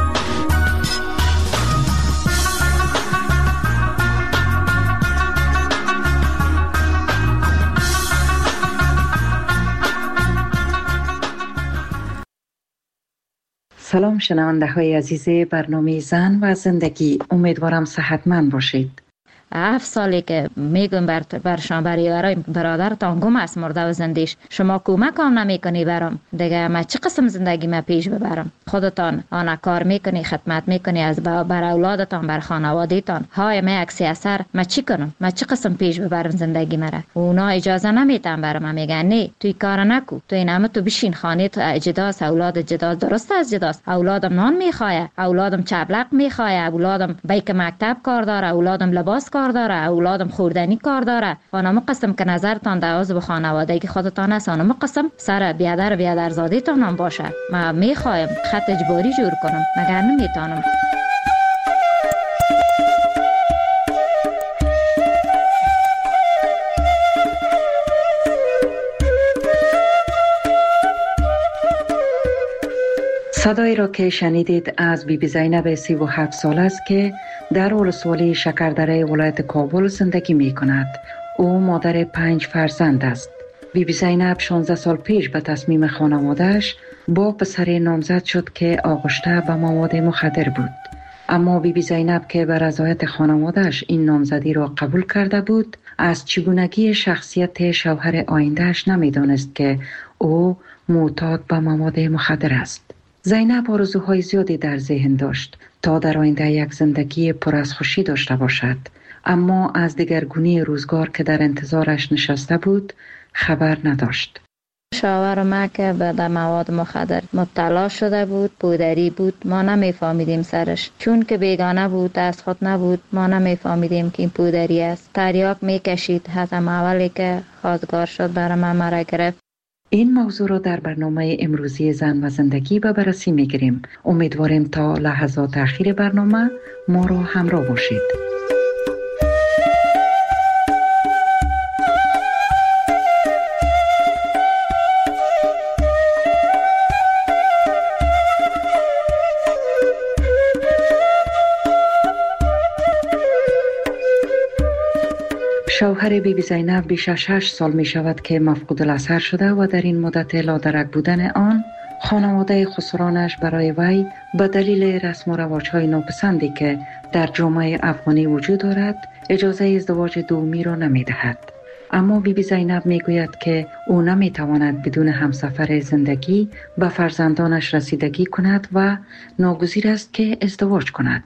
سلام شنونده های عزیز برنامه زن و زندگی، امیدوارم صحتمند باشید. 7 سالی که میگم برشان برای برادرتان گم است مرده و زندیش، شما کمک هم نمیکنی برام دیگه. من چه قسم زندگی ما پیش ببرم؟ خودتان آن کار میکنی، خدمت میکنی از بر اولادتان، بر خانوادهتان. های من عکس اثر من چی کنم؟ من چه قسم پیش ببرم زندگی مرا؟ اونا اجازه نمیدن برام، میگن نه توی کار نکو، تو اینم تو بشین خانه، تو اجداس اولاد اجداس درست از اجداس. اولادم نان میخواه، اولادم چبلق میخواه، اولادم بیک مکتب کار داره، اولادم لباس کار داره، اولادم خوردنی کار داره. خانم قسم که نظرتان دعوز به خانوادگی خودتان است، خانم قسم سر بیادر زادیتان هم باشه. من میخوایم خط اجباری جور کنم مگر نمیتونم. صدایی را که شنیدید از بیبی زینب 37 سال است که در ولسوالی شکردره ولایت کابل زندگی می کند. او مادر 5 فرزند است. بیبی زینب 16 سال پیش به تصمیم خانواده‌اش با پسری نامزد شد که آغشته به مواد مخدر بود. اما بیبی زینب که به رضایت خانواده‌اش این نامزدی را قبول کرده بود، از چگونگی شخصیت شوهر آینده‌اش نمی‌دانست که او معتاد به مواد مخدر است. زینب آرزوهای زیادی در ذهن داشت تا در آینده یک زندگی پر از خوشی داشته باشد، اما از دگرگونی روزگار که در انتظارش نشسته بود خبر نداشت. شوهر ما که به مواد مخدر مبتلا شده بود، پودری بود، ما نمیفهمیدیم سرش، چون که بیگانه بود، از خود نبود، ما نمیفهمیدیم که این پودری است. تریاک میکشید، حتی اولی که خواستگار شد برای ما مرا گرفت. این موضوع را در برنامه امروزی زن و زندگی به بررسی میگیریم. امیدواریم تا لحظات اخیر برنامه ما را همراه باشید. شوهر بیبی زینب بیش از 6 سال می شود که مفقود الاثر شده و در این مدت لادرک بودن آن خانواده خسرانش برای وی به دلیل رسم و رواج‌های ناپسندی که در جامعه افغانی وجود دارد اجازه ازدواج دومی را نمی دهد. اما بیبی زینب می گوید که او نمی تواند بدون همسفر زندگی به فرزندانش رسیدگی کند و ناگزیر است که ازدواج کند.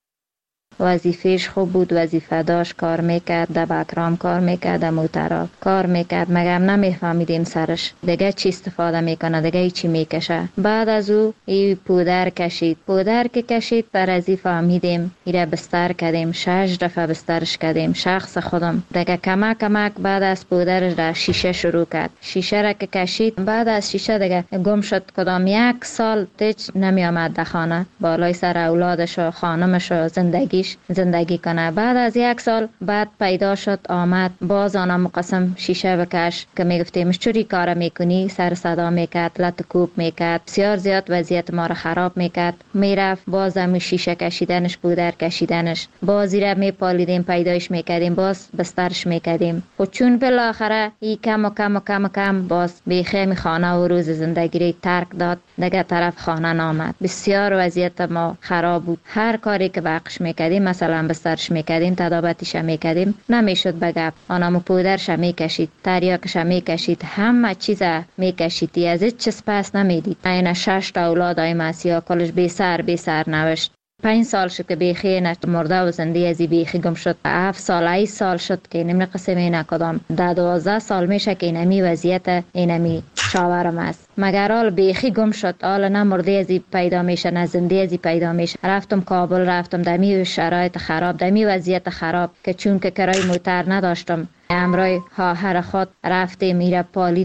وظیفهش خوب بود، وظیفه داشت، کار میکرد، در بکرام کار میکرد، موترا کار میکرد، مگم نمیفهمیدیم سرش دیگه چی استفاده میکنه، دیگه چی میکشه. بعد از او ای پودر که کشید پر ازی فهمیدیم، ایره بستر کردیم، 6 دفعه بسترش کردیم، شخص خودم دیگه کمک بعد از پودرش را شیشه شروع کرد. شیشه را که کشید، بعد از شیشه دیگه گم شد. کدام 1 سال تیچ نمی آمد در خانه، بالای سر اولادش و خانمش و زندگی کنه. بعد از 1 سال بعد پیدا شد، آمد، باز آنم مقسم شیشه بکش که میگفتیمش چوری کار میکنی، سر صدا میکرد، لطکوب میکرد، بسیار زیاد وضعیت ما را خراب میکرد. میرفت باز هم شیشه کشیدنش، پودر کشیدنش، بازی را میپالیدیم، پیدایش میکردیم، باز بسترش میکردیم. و چون بالاخره ای کم باز بیخیم خانه و روز زندگی را ترک داد، دیگه طرف خانه نامد. بسیار وضعیت ما خراب بود. هر کاری که بقش میکردیم، مثلا بسترش میکردیم، تدابتش میکردیم، نمیشد بگب. آنمو پودرش میکشید، تریاکش میکشید، همه چیز میکشید، از هیچ چیز پس نمیدید. این 6 تا اولاد های مسیحا کلش بی سر نوشت. 5 سال شد که بیخی مرده و زنده ازی بیخی گم شد. 7 سال 8 سال شد که نمی قسمی نکدام. 12 سال میشه که اینمی وضعیت اینمی شاورم است. مگر آل بیخی گم شد، آل نه مرده ازی پیدا میشه نه زنده ازی پیدا میشه. رفتم کابل، رفتم دمی شرایط خراب، دمی وضعیت خراب که چون که کرای موتر نداشتم، امرای خواهر خود رفتیم، میره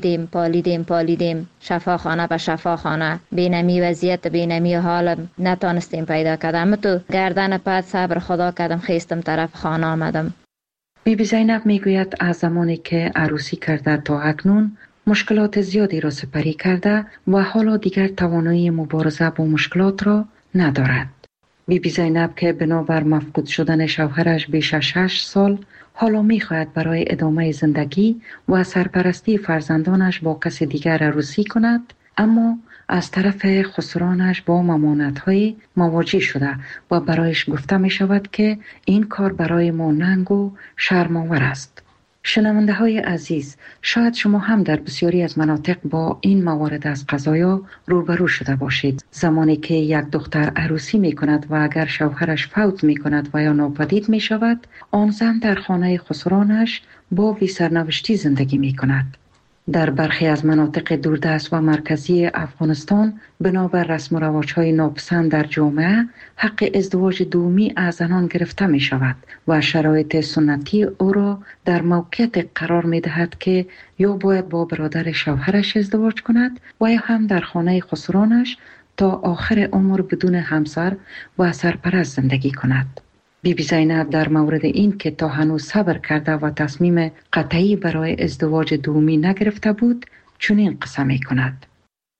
پالیدیم شفاخانه به شفاخانه. بینمی وضعیت، بینمی حال نتانستیم پیدا کردم. تو گردن پد صبر خدا کردم، خیستم طرف خانه آمدم. بیبی زینب میگوید از زمانی که عروسی کرده تا اکنون مشکلات زیادی را سپری کرده و حالا دیگر توانایی مبارزه با مشکلات را ندارد. بیبی زینب که بنابر مفقود شدن شوهرش بیش از 6 سال حالا میخواهد برای ادامه زندگی و سرپرستی فرزندانش با کسی دیگر عروسی کند، اما از طرف خسرانش با ممانعت‌های مواجه شده و برایش گفته می شود که این کار برای ما ننگ و شرم‌آور است. شنونده های عزیز، شاید شما هم در بسیاری از مناطق با این موارد از قضایا روبرو شده باشید. زمانی که یک دختر عروسی می کند و اگر شوهرش فوت می کند و یا ناپدید می شود، آن زن در خانه خسرانش با بی سرنوشتی زندگی می کند. در برخی از مناطق دوردست و مرکزی افغانستان بنابر رسم و رواج‌های ناپسند در جامعه حق ازدواج دومی از زنان گرفته می شود و شرایط سنتی او را در موقعیت قرار می دهد که یا باید با برادر شوهرش ازدواج کند و یا هم در خانه خسرانش تا آخر عمر بدون همسر و سرپرست زندگی کند. بیبی زینب در مورد این که تا هنوز صبر کرده و تصمیم قطعی برای ازدواج دومی نگرفته بود چنین قسم می کند.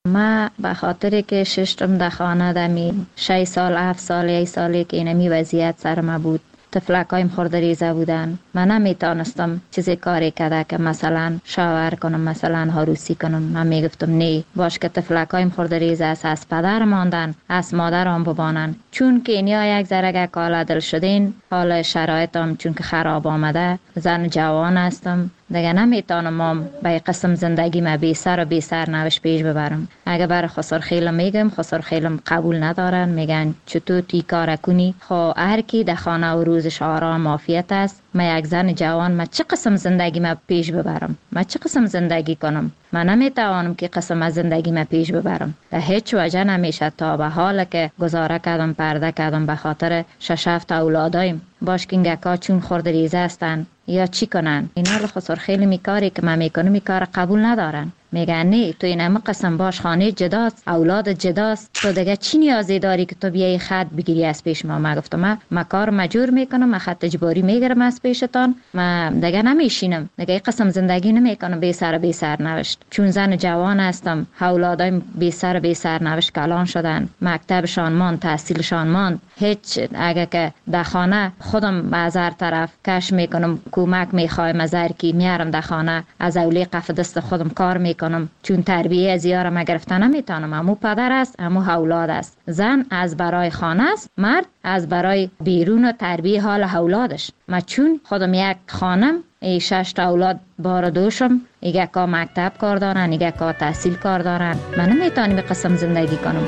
ما به خاطر که ششتم در خانه دمی 6 سال 7 سال 1 سالی که اینمی وضعیت سر ما بود، طفلکایم خورده ریزه بودن، من نمیتونستم چیزی کاری کرده که مثلا شاور کنم، مثلا عروسی کنم. من میگفتم نه، باش که طفلکایم خورده ریزه است، از پدر ماندن، از مادرم ببانن. چون که اینیا یک ذره کالا دل شدین، حال شرایطم چون که خراب آمده، زن جوان هستم، دیگه نمیتونم به قسم زندگی ما بی سر و بی سرنوشت پیش ببرم. اگه برای خسر خیلم میگم، خسر خیلم قبول ندارن، میگن چطور تی کار کنی؟ خو هر کی در خانه و روزش آرام عافیت است. ما یک زن جوان، ما چه قسم زندگی ما پیش ببرم؟ ما چه قسم زندگی کنم؟ من نمیتوانم که قسم از زندگی ما پیش ببرم. در هیچ وجه نمیشه تا به حال که گزاره کردم، پرده کردم به خاطر 6-7 اولادایم. باش که اینگکا چون خورده ریزه هستن یا چی کنن، اینا لخصر خیلی میکاری که من میکنم میکار قبول ندارن. میگن نه، تو این همه قسم باش، خانه جداست، اولاد جداست، تو دیگه چی نیازی داری که تو بیای خط بگیری از پیش ما؟ ما گفتم ما کار مجبور میکنم، ما خط اجباری میگیرم از پیشتان، ما دیگه نمیشینم، دیگه قسم زندگی نمیکنم بی سر بی سرنوشت. چون زن جوان هستم، اولادایم بی سر بی سرنوشت کلان شدن، مکتبشان ماند، تحصیلشان ماند. هیچ اگه که در خانه خودم از هر طرف کش میکنم، کمک میخوایم از هر کی، میارم در خانه از اولی قف دست خودم کار میکنم. چون تربیه از یارم ما گرفتن نمیتونم، همو پدر است، همو اولاد است. زن از برای خانه است، مرد از برای بیرون و تربیه حال اولادش. ما چون خودم یک خانم، 6 اولاد بار دوشم، ایگه که مکتب کار دارن، ایگه که تحصیل کار دارن، من نمیتونم به قسم زندگی کنم.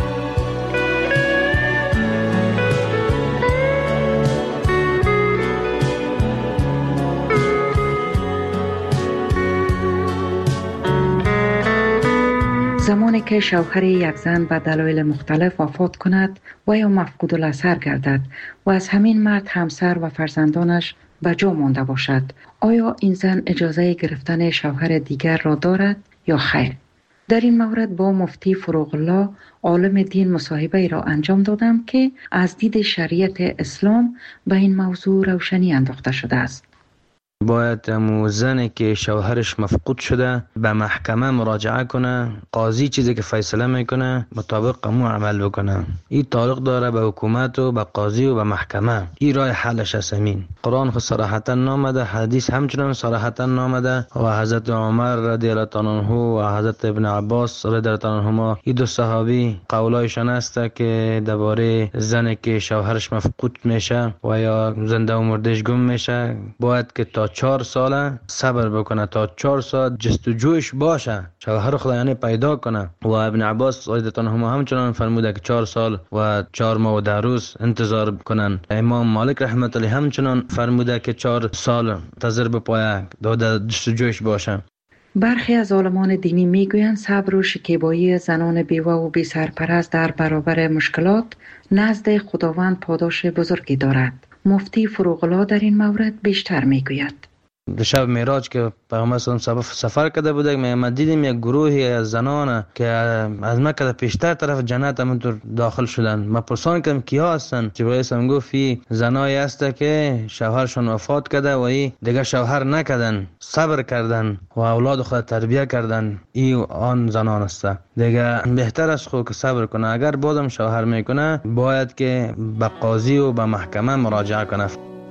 زمانی که شوهر یک زن به دلایل مختلف وفات کند و یا مفقود الاثر گردد و از همین مرد همسر و فرزندانش به جا مانده باشد، آیا این زن اجازه گرفتن شوهر دیگر را دارد یا خیر؟ در این مورد با مفتی فروغ الله عالم دین مصاحبه را انجام دادم که از دید شریعت اسلام به این موضوع روشنی انداخته شده است. باید زنی که شوهرش مفقود شده به محکمه مراجعه کنه، قاضی چیزی که فیصله میکنه مطابق امو عمل بکنه. این تعلق داره به حکومت و به قاضی و به محکمه. این راه حلش است. امین قرآن خود صراحتا نامده، حدیث همچنان صراحتا نامده و حضرت عمر رضی الله عنه و حضرت ابن عباس رضی الله عنهما این دو صحابی قولایشان است که درباره زنی که شوهرش مفقود میشه و یا زنده و مردش گم میشه باید که تا 4 ساله صبر بکنه، تا 4 سال جستجویش باشه، شوهر خدا یعنی پیدا کنه. و ابن عباس رضی الله عنهما همچنان فرموده که 4 سال و 4 ماه و 10 روز انتظار کنن. امام مالک رحمت الله همچنان فرموده که 4 سال انتظار بپاید داد جستجویش باشه. برخی از عالمان دینی میگویند صبر و شکیبایی زنان بیوه و بی سرپرست در برابر مشکلات نزد خداوند پاداش بزرگی دارد. مفتی فروغ الله در این مورد بیشتر میگوید. شب معراج که پیامبر صلی الله علیه و سفر کرده بودیم، ما دیدیم یک گروهی از زنان که از مکه پیشتر طرف جنت همونطور داخل شدن. ما پرسان کردم کیا هستن؟ جبرئیل اسلام گفت زنایی هست که شوهرشون وفات کرده و ای دیگه شوهر نکردن، صبر کردن و اولاد خود تربیت کردن. ای آن زنان است. دیگه بهتر است خود که صبر کنه. اگر بازم شوهر میکنه باید که به قاضی و به محکمه مراجعه کنه.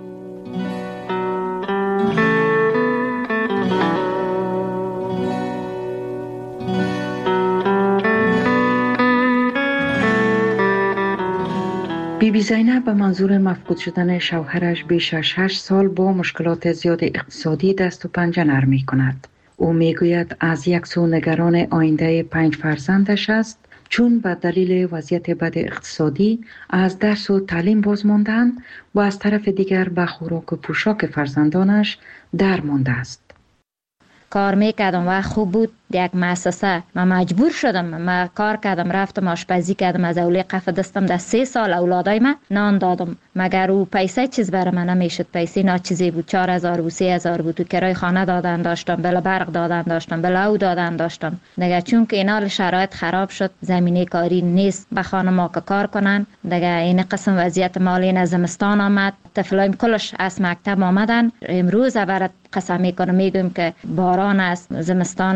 بی زینب به منظور مفقود شدن شوهرش بیش از 6 سال با مشکلات زیاد اقتصادی دست و پنجه نرم می کند. او می گوید از یک سو نگران آینده 5 فرزندش است، چون به دلیل وضعیت بد اقتصادی از درس و تعلیم باز ماندن و از طرف دیگر به خوراک و پوشاک فرزندانش در مانده است. کار میکردم و خوب بود. یک مؤسسه ما مجبور شدم، ما کار کردم، رفتم آشپزی کردم، از اولی قف دستم در 3 سال اولادای من نان دادم، مگر او پیسه چیز برای من نمیشد. پیسه ناچیزی بود، 4000 بود، 3000 بود، تو کرای خانه دادن داشتم، بلا برق دادن داشتم، بلا او دادن داشتم. دیگه چون که اینا شرایط خراب شد، زمینه کاری نیست به خانم که کار کنن، دیگه این قسم وضعیت مالی نزمستان آمد، طفلایم کلش از مکتب آمدن. امروز برات قسم میکنم میگم که باران است، زمستان آمد،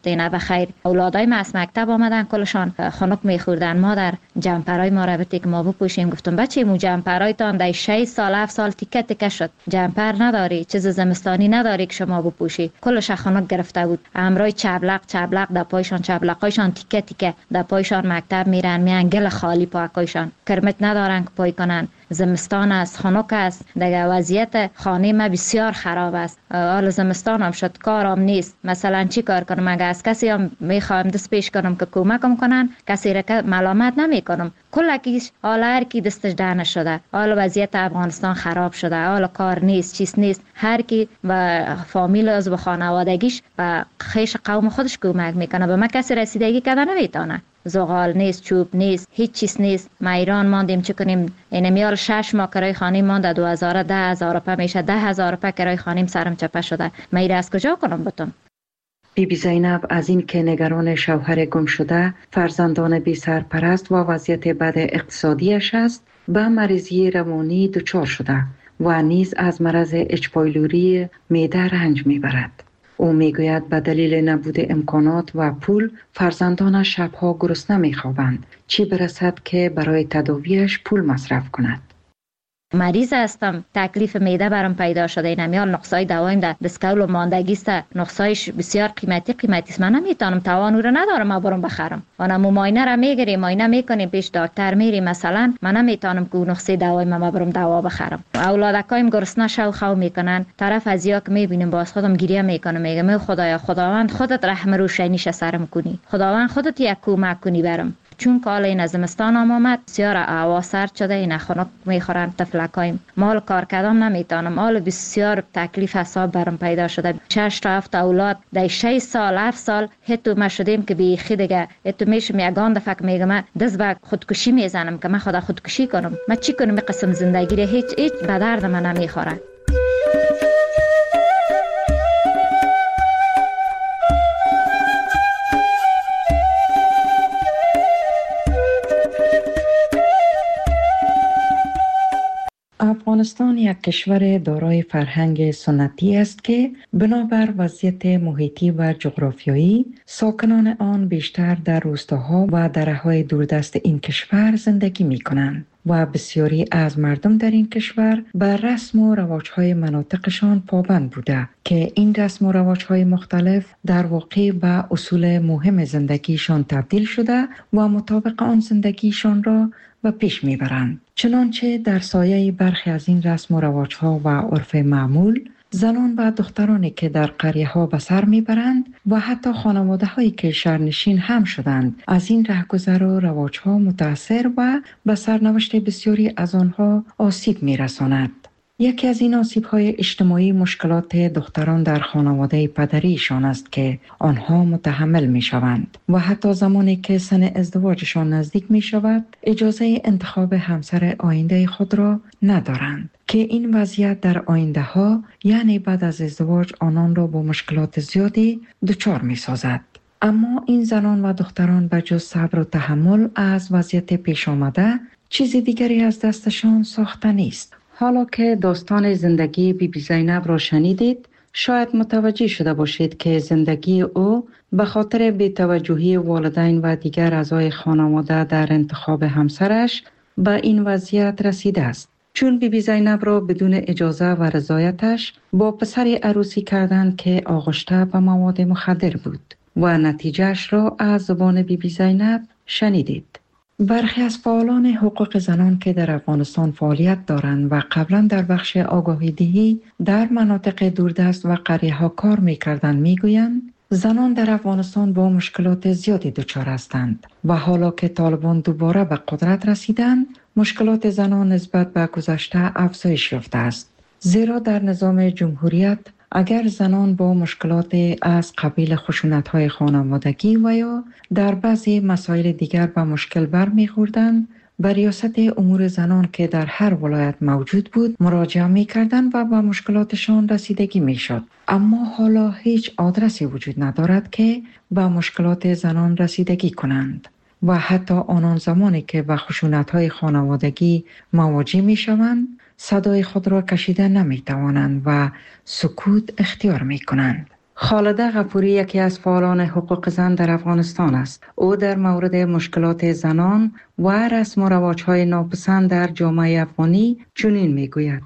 دینا بخیر. اولادای ما از مکتب آمدن کلشان خنک میخوردن. مادر جمپرای ما رو بده که ما بپوشیم. گفتم بچه مو جمپرایتان در 6 سال 7 سال تیکه تیکه شد. جمپر نداری، چیز زمستانی نداری که شما بپوشی. کلش خنک گرفته بود. امرای چبلق در پایشان، چبلقایشان تیکه تیکه در پایشان مکتب میرن، میان گل خالی پاکایشان. کرمت ندارن که پای کنن. زمستان است، خنک است. دیگه وضعیت خانه ما بسیار خراب است. حال زمستان هم شد، کارم نیست. مثلا چی کار کنم؟ اگه از کسی هم میخوام دست پیش کنم که کمکم کنن، کسی را که ملامت نمیکنم. کلکیش حال هر کی دستش دهنه شده. حال وضعیت افغانستان خراب شده. حال کار نیست، چیز نیست. هر کی و فامیل از و خانوادگیش و خیش قوم خودش کمک میکنه. به ما کسی رسیدگی کرده نمیتونه. زغال نیست، چوب نیست، هیچ چیز نیست. ما ایران ماندیم چه کنیم؟ این میال 6 ماه کرای خانه مانده 2000 10000 روپیه میشه. 10000 روپیه کرای خانیم سرم چپه شده. ما ایره از کجا کنم بتون؟ بیبی زینب از این که نگران شوهر گم شده، فرزندان بی سرپرست و وضعیت بد اقتصادیش است، به مریضی روانی دچار شده و نیز از مرض اچ پایلوری معده رنج میبرد. او میگوید به دلیل نبود امکانات و پول فرزندانش شبها گرسنه میخوابند، چی برسد که برای تداویش پول مصرف کند. مریض هستم، تکلیف معده برام پیدا شده. این میال نقصای دوایم ده بسکول و ماندگی است. نقصایش بسیار قیمتی است. من نمیتونم، توان رو ندارم ما برام بخرم. انا معاینه را میگیریم، معاینه میکنیم، پیش دکتر میریم. مثلا من نمیتونم که نقصه دوایم ما برام دوا بخرم. اولادکایم گرسنه شو خو میکنن. طرف از یا که میبینیم باز خودم گریه میکنم، میگم خدایا خداوند خودت رحم روشنیش سرم کنی. خداوند خودت یک کمک کنی برام. چون کال این زمستان هم آمد، بسیار هوا سرد شده. این خنک میخورن تفلکایم. مال کار کردم نمیتونم. حال بسیار تکلیف حساب برام پیدا شده. 6 تا 7 اولاد در 6 سال 7 سال هتو ما شدیم که بیخی دیگه هتو میشم یگان دفعه میگم دست به خودکشی میزنم که من خدا خودکشی کنم. من چی کنم؟ قسم زندگی رو هیچ به درد من نمیخوره. افغانستان یک کشور دارای فرهنگ سنتی است که بنابر وضعیت محیطی و جغرافیایی ساکنان آن بیشتر در روستاها و دره‌های دوردست این کشور زندگی می کنند و بسیاری از مردم در این کشور بر رسم و رواج‌های مناطقشان پابند بوده که این رسم و رواج‌های مختلف در واقع به اصول مهم زندگیشان تبدیل شده و مطابق آن زندگیشان را و پیش میبرند. چنانچه در سایه برخی از این رسم و رواج‌ها و عرف معمول، زنان و دخترانی که در قریه‌ها به سر میبرند و حتی خانواده‌هایی که شهرنشین هم شدند از این رهگذر و رواج‌ها متأثر و به سرنوشت بسیاری از آنها آسیب میرساند. یکی از این آسیب‌های اجتماعی مشکلات دختران در خانواده پدریشان است که آنها متحمل می‌شوند و حتی زمانی که سن ازدواجشان نزدیک می‌شود اجازه انتخاب همسر آینده خود را ندارند که این وضعیت در آینده‌ها یعنی بعد از ازدواج آنان را با مشکلات زیادی دچار می‌سازد. اما این زنان و دختران به جز صبر و تحمل از وضعیت پیش آمده چیز دیگری از دستشان ساخته نیست. حالا که داستان زندگی بیبی زینب را شنیدید، شاید متوجه شده باشید که زندگی او به خاطر بی‌توجهی والدین و دیگر اعضای خانواده در انتخاب همسرش به این وضعیت رسیده است. چون بیبی زینب را بدون اجازه و رضایتش با پسری عروسی کردند که آغشته به مواد مخدر بود و نتیجهش را از زبان بیبی زینب شنیدید. برخی از فعالان حقوق زنان که در افغانستان فعالیت دارند و قبلا در بخش آگاهی دهی در مناطق دوردست و قریه‌ها کار می‌کردند می‌گویند زنان در افغانستان با مشکلات زیادی دچار هستند و حالا که طالبان دوباره به قدرت رسیدند مشکلات زنان نسبت به گذشته افزایش یافته است. زیرا در نظام جمهوریت اگر زنان با مشکلات از قبیل خشونت‌های خانوادگی و یا در بعضی مسائل دیگر به مشکل برمی‌خوردند، به ریاست امور زنان که در هر ولایت موجود بود مراجعه می‌کردند و به مشکلاتشان رسیدگی می‌شد. اما حالا هیچ آدرسی وجود ندارد که به مشکلات زنان رسیدگی کنند و حتی آنان زمانی که به خشونت‌های خانوادگی مواجه می‌شوند صدای خود را کشیده نمی‌توانند و سکوت اختیار می‌کنند. خالده غفوری یکی از فعالان حقوق زن در افغانستان است. او در مورد مشکلات زنان و رسم و رواج‌های ناپسند در جامعه افغانی چنین میگوید: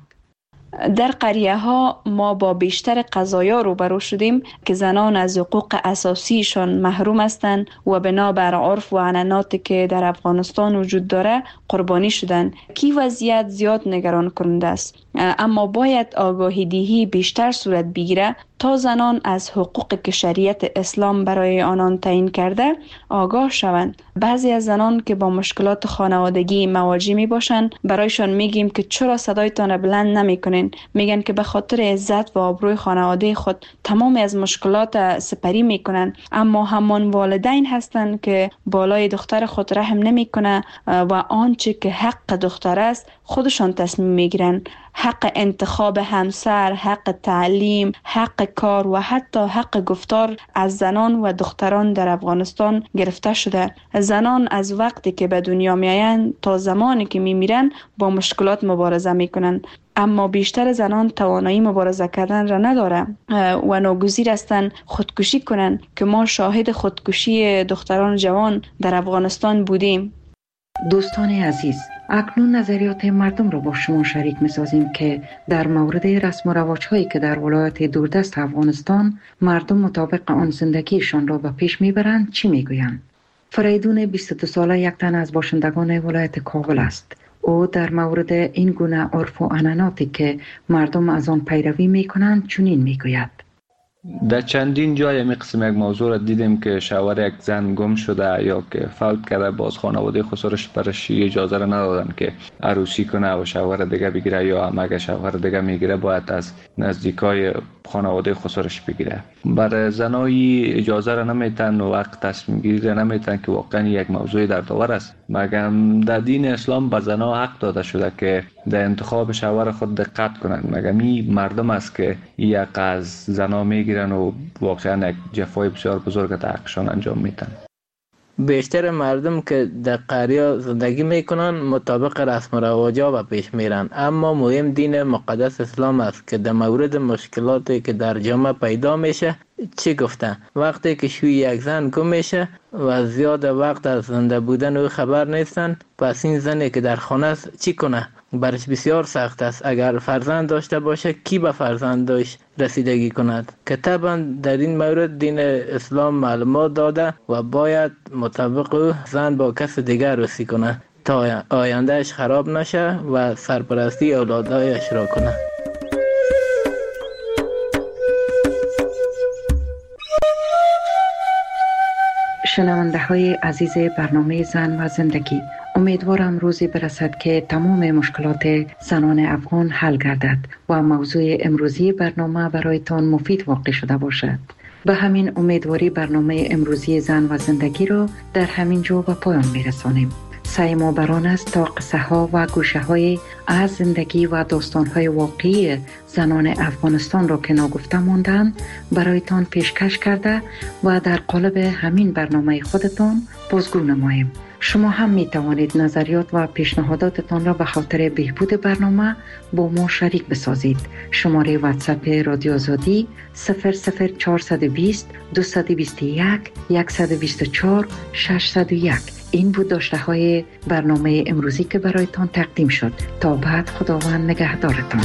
در قریه ها ما با بیشتر قضایا روبرو شدیم که زنان از حقوق اساسیشان محروم هستند و بنابر عرف و عنعناتی که در افغانستان وجود داره قربانی شدند. کی وضعیت زیاد نگران کننده است، اما باید آگاهی دهی بیشتر صورت بگیره تا زنان از حقوق که شریعت اسلام برای آنان تعیین کرده آگاه شوند. بعضی از زنان که با مشکلات خانوادگی مواجه می باشند برایشان میگیم که چرا صدایتان بلند نمی کنین؟ میگن که به خاطر عزت و آبروی خانواده خود تمام از مشکلات سپری میکنن، اما همان والدین هستند که بالای دختر خود رحم نمی کنه و آنچه که حق دختر است خودشان تصمیم میگیرن. حق انتخاب همسر، حق تعلیم، حق کار و حتی حق گفتار از زنان و دختران در افغانستان گرفته شده. زنان از وقتی که به دنیا میآیند تا زمانی که میمیرن با مشکلات مبارزه میکنن، اما بیشتر زنان توانایی مبارزه کردن را نداره و ناگزیر هستند خودکشی کنند که ما شاهد خودکشی دختران جوان در افغانستان بودیم. دوستان عزیز، اکنون نظریات مردم را با شما شریک می‌سازیم که در مورد رسم و رواج‌هایی که در ولایت دوردست افغانستان مردم مطابق آن زندگیشان را به پیش می‌برند چی می‌گویند. فریدون 22 ساله یک تن از باشندگان ولایت کابل است. او در مورد این گونه عرف و عنعناتی که مردم از آن پیروی می‌کنند چنین می‌گوید: در چندین جای می قسم یک موضوع را دیدیم که شوهر یک زن گم شده یا که فوت کرده، باز خانواده خسرش برش اجازه را ندادن که عروسی کنه و شوهر دیگه بگیره، یا هم اگه شوهر دیگه میگیره باید از نزدیکای خانواده خسرش بگیره. برای زنایی اجازه را نمیتن و وقت تصمیم گیری را نمیتن که واقعا یک موضوع دردآور است. مگم در دین اسلام به زنها حق داده شده که در انتخاب شوهر خود دقت کنند. مگم این مردم است که یک از زنها میگیرن و واقعا یک جفای بسیار بزرگ در حقشان انجام میدن. بیشتر مردم که در قریه زندگی میکنن مطابق رسم و رواج‌ها و پیش میرن، اما مهم دین مقدس اسلام است که در مورد مشکلاتی که در جامعه پیدا میشه چی گفتن. وقتی که شوی یک زن گم میشه و زیاد وقت از زنده بودن او خبر نیستن، پس این زنی که در خانه است چی کنه؟ برش بسیار سخت است. اگر فرزند داشته باشه کی به فرزندش رسیدگی کند؟ که طبعا در این مورد دین اسلام معلومات داده و باید مطابق او زن با کس دیگر عروسی کنه تا آیندهش خراب نشه و سرپرستی اولادایش را کنه. شنونده های عزیز برنامه زن و زندگی، امیدوارم روزی برسد که تمام مشکلات زنان افغان حل گردد و موضوع امروزی برنامه برایتان مفید واقع شده باشد. به همین امیدواری برنامه امروزی زن و زندگی را در همین جا به پایان میرسانیم. سعی ما بران است تا قصه ها و گوشه های از زندگی و داستان های واقعی زنان افغانستان را که ناگفته ماندند برایتان پیشکش کرده و در قالب همین برنامه خودتان بازگو نماییم. شما هم می توانید نظریات و پیشنهاداتتان را به خاطر بهبود برنامه با ما شریک بسازید. شماره واتساپ رادیو آزادی 00420 221 124 601. این بود داشته های برنامه امروزی که برایتان تقدیم شد. تا بعد، خداوند نگهدارتان.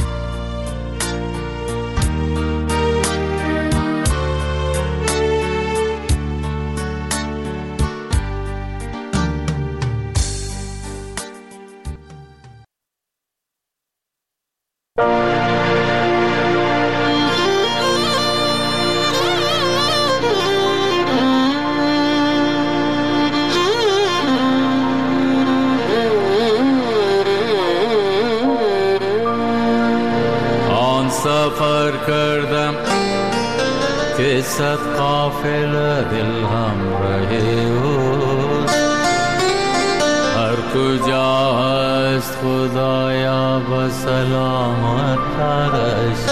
سفر کردم که صد قافله دل همراه اوست، هر کجا هست خدایا با سلامت ترش.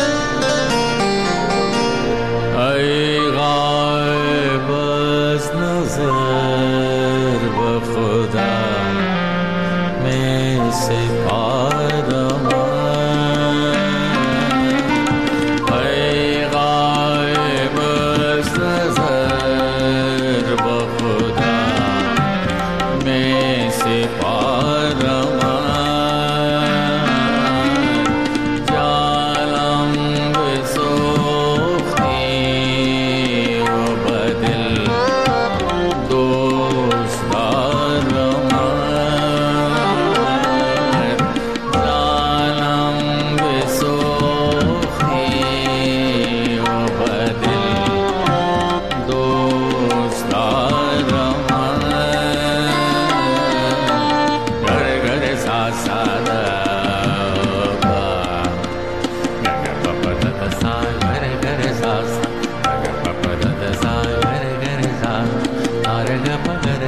ای غایب از نظر به خدا می سپارم، ای غایب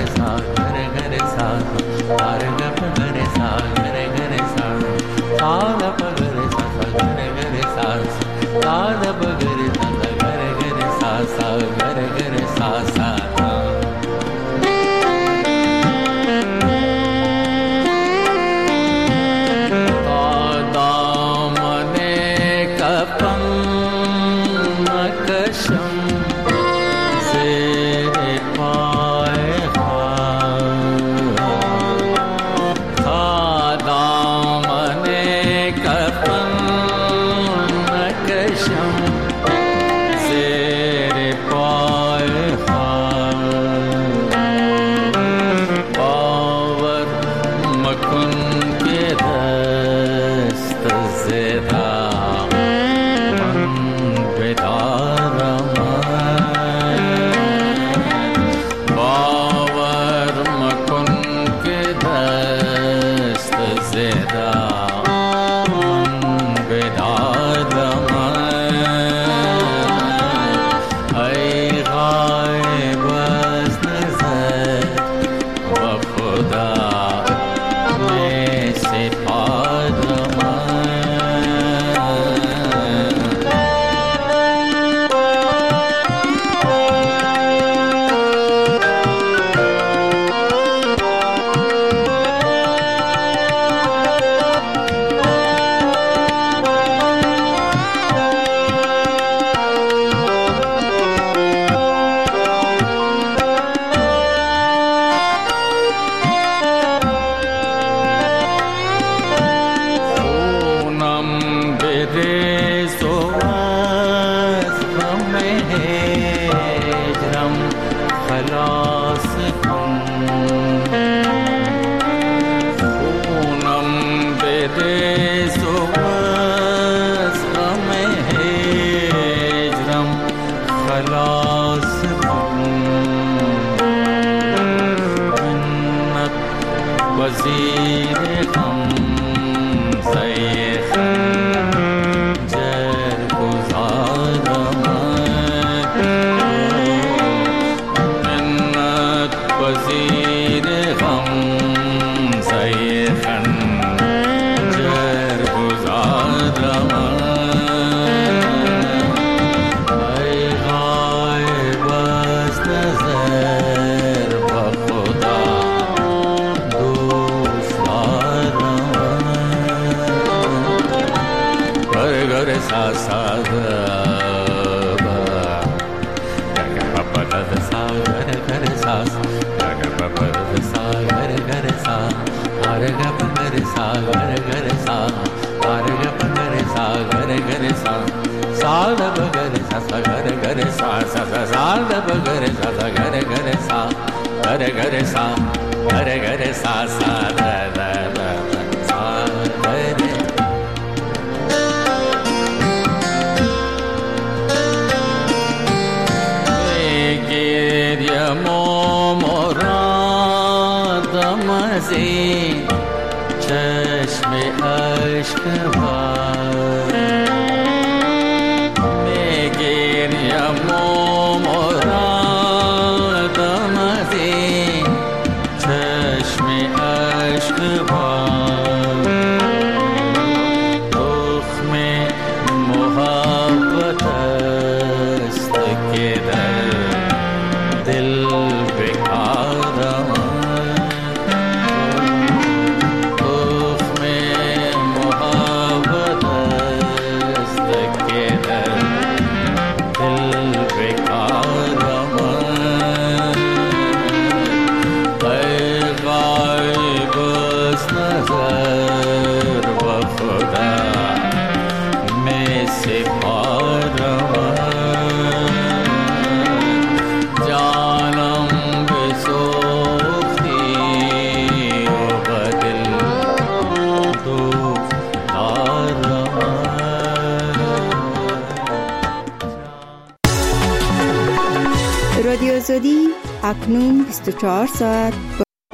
رادیو آزادی اکنون 24 ساعت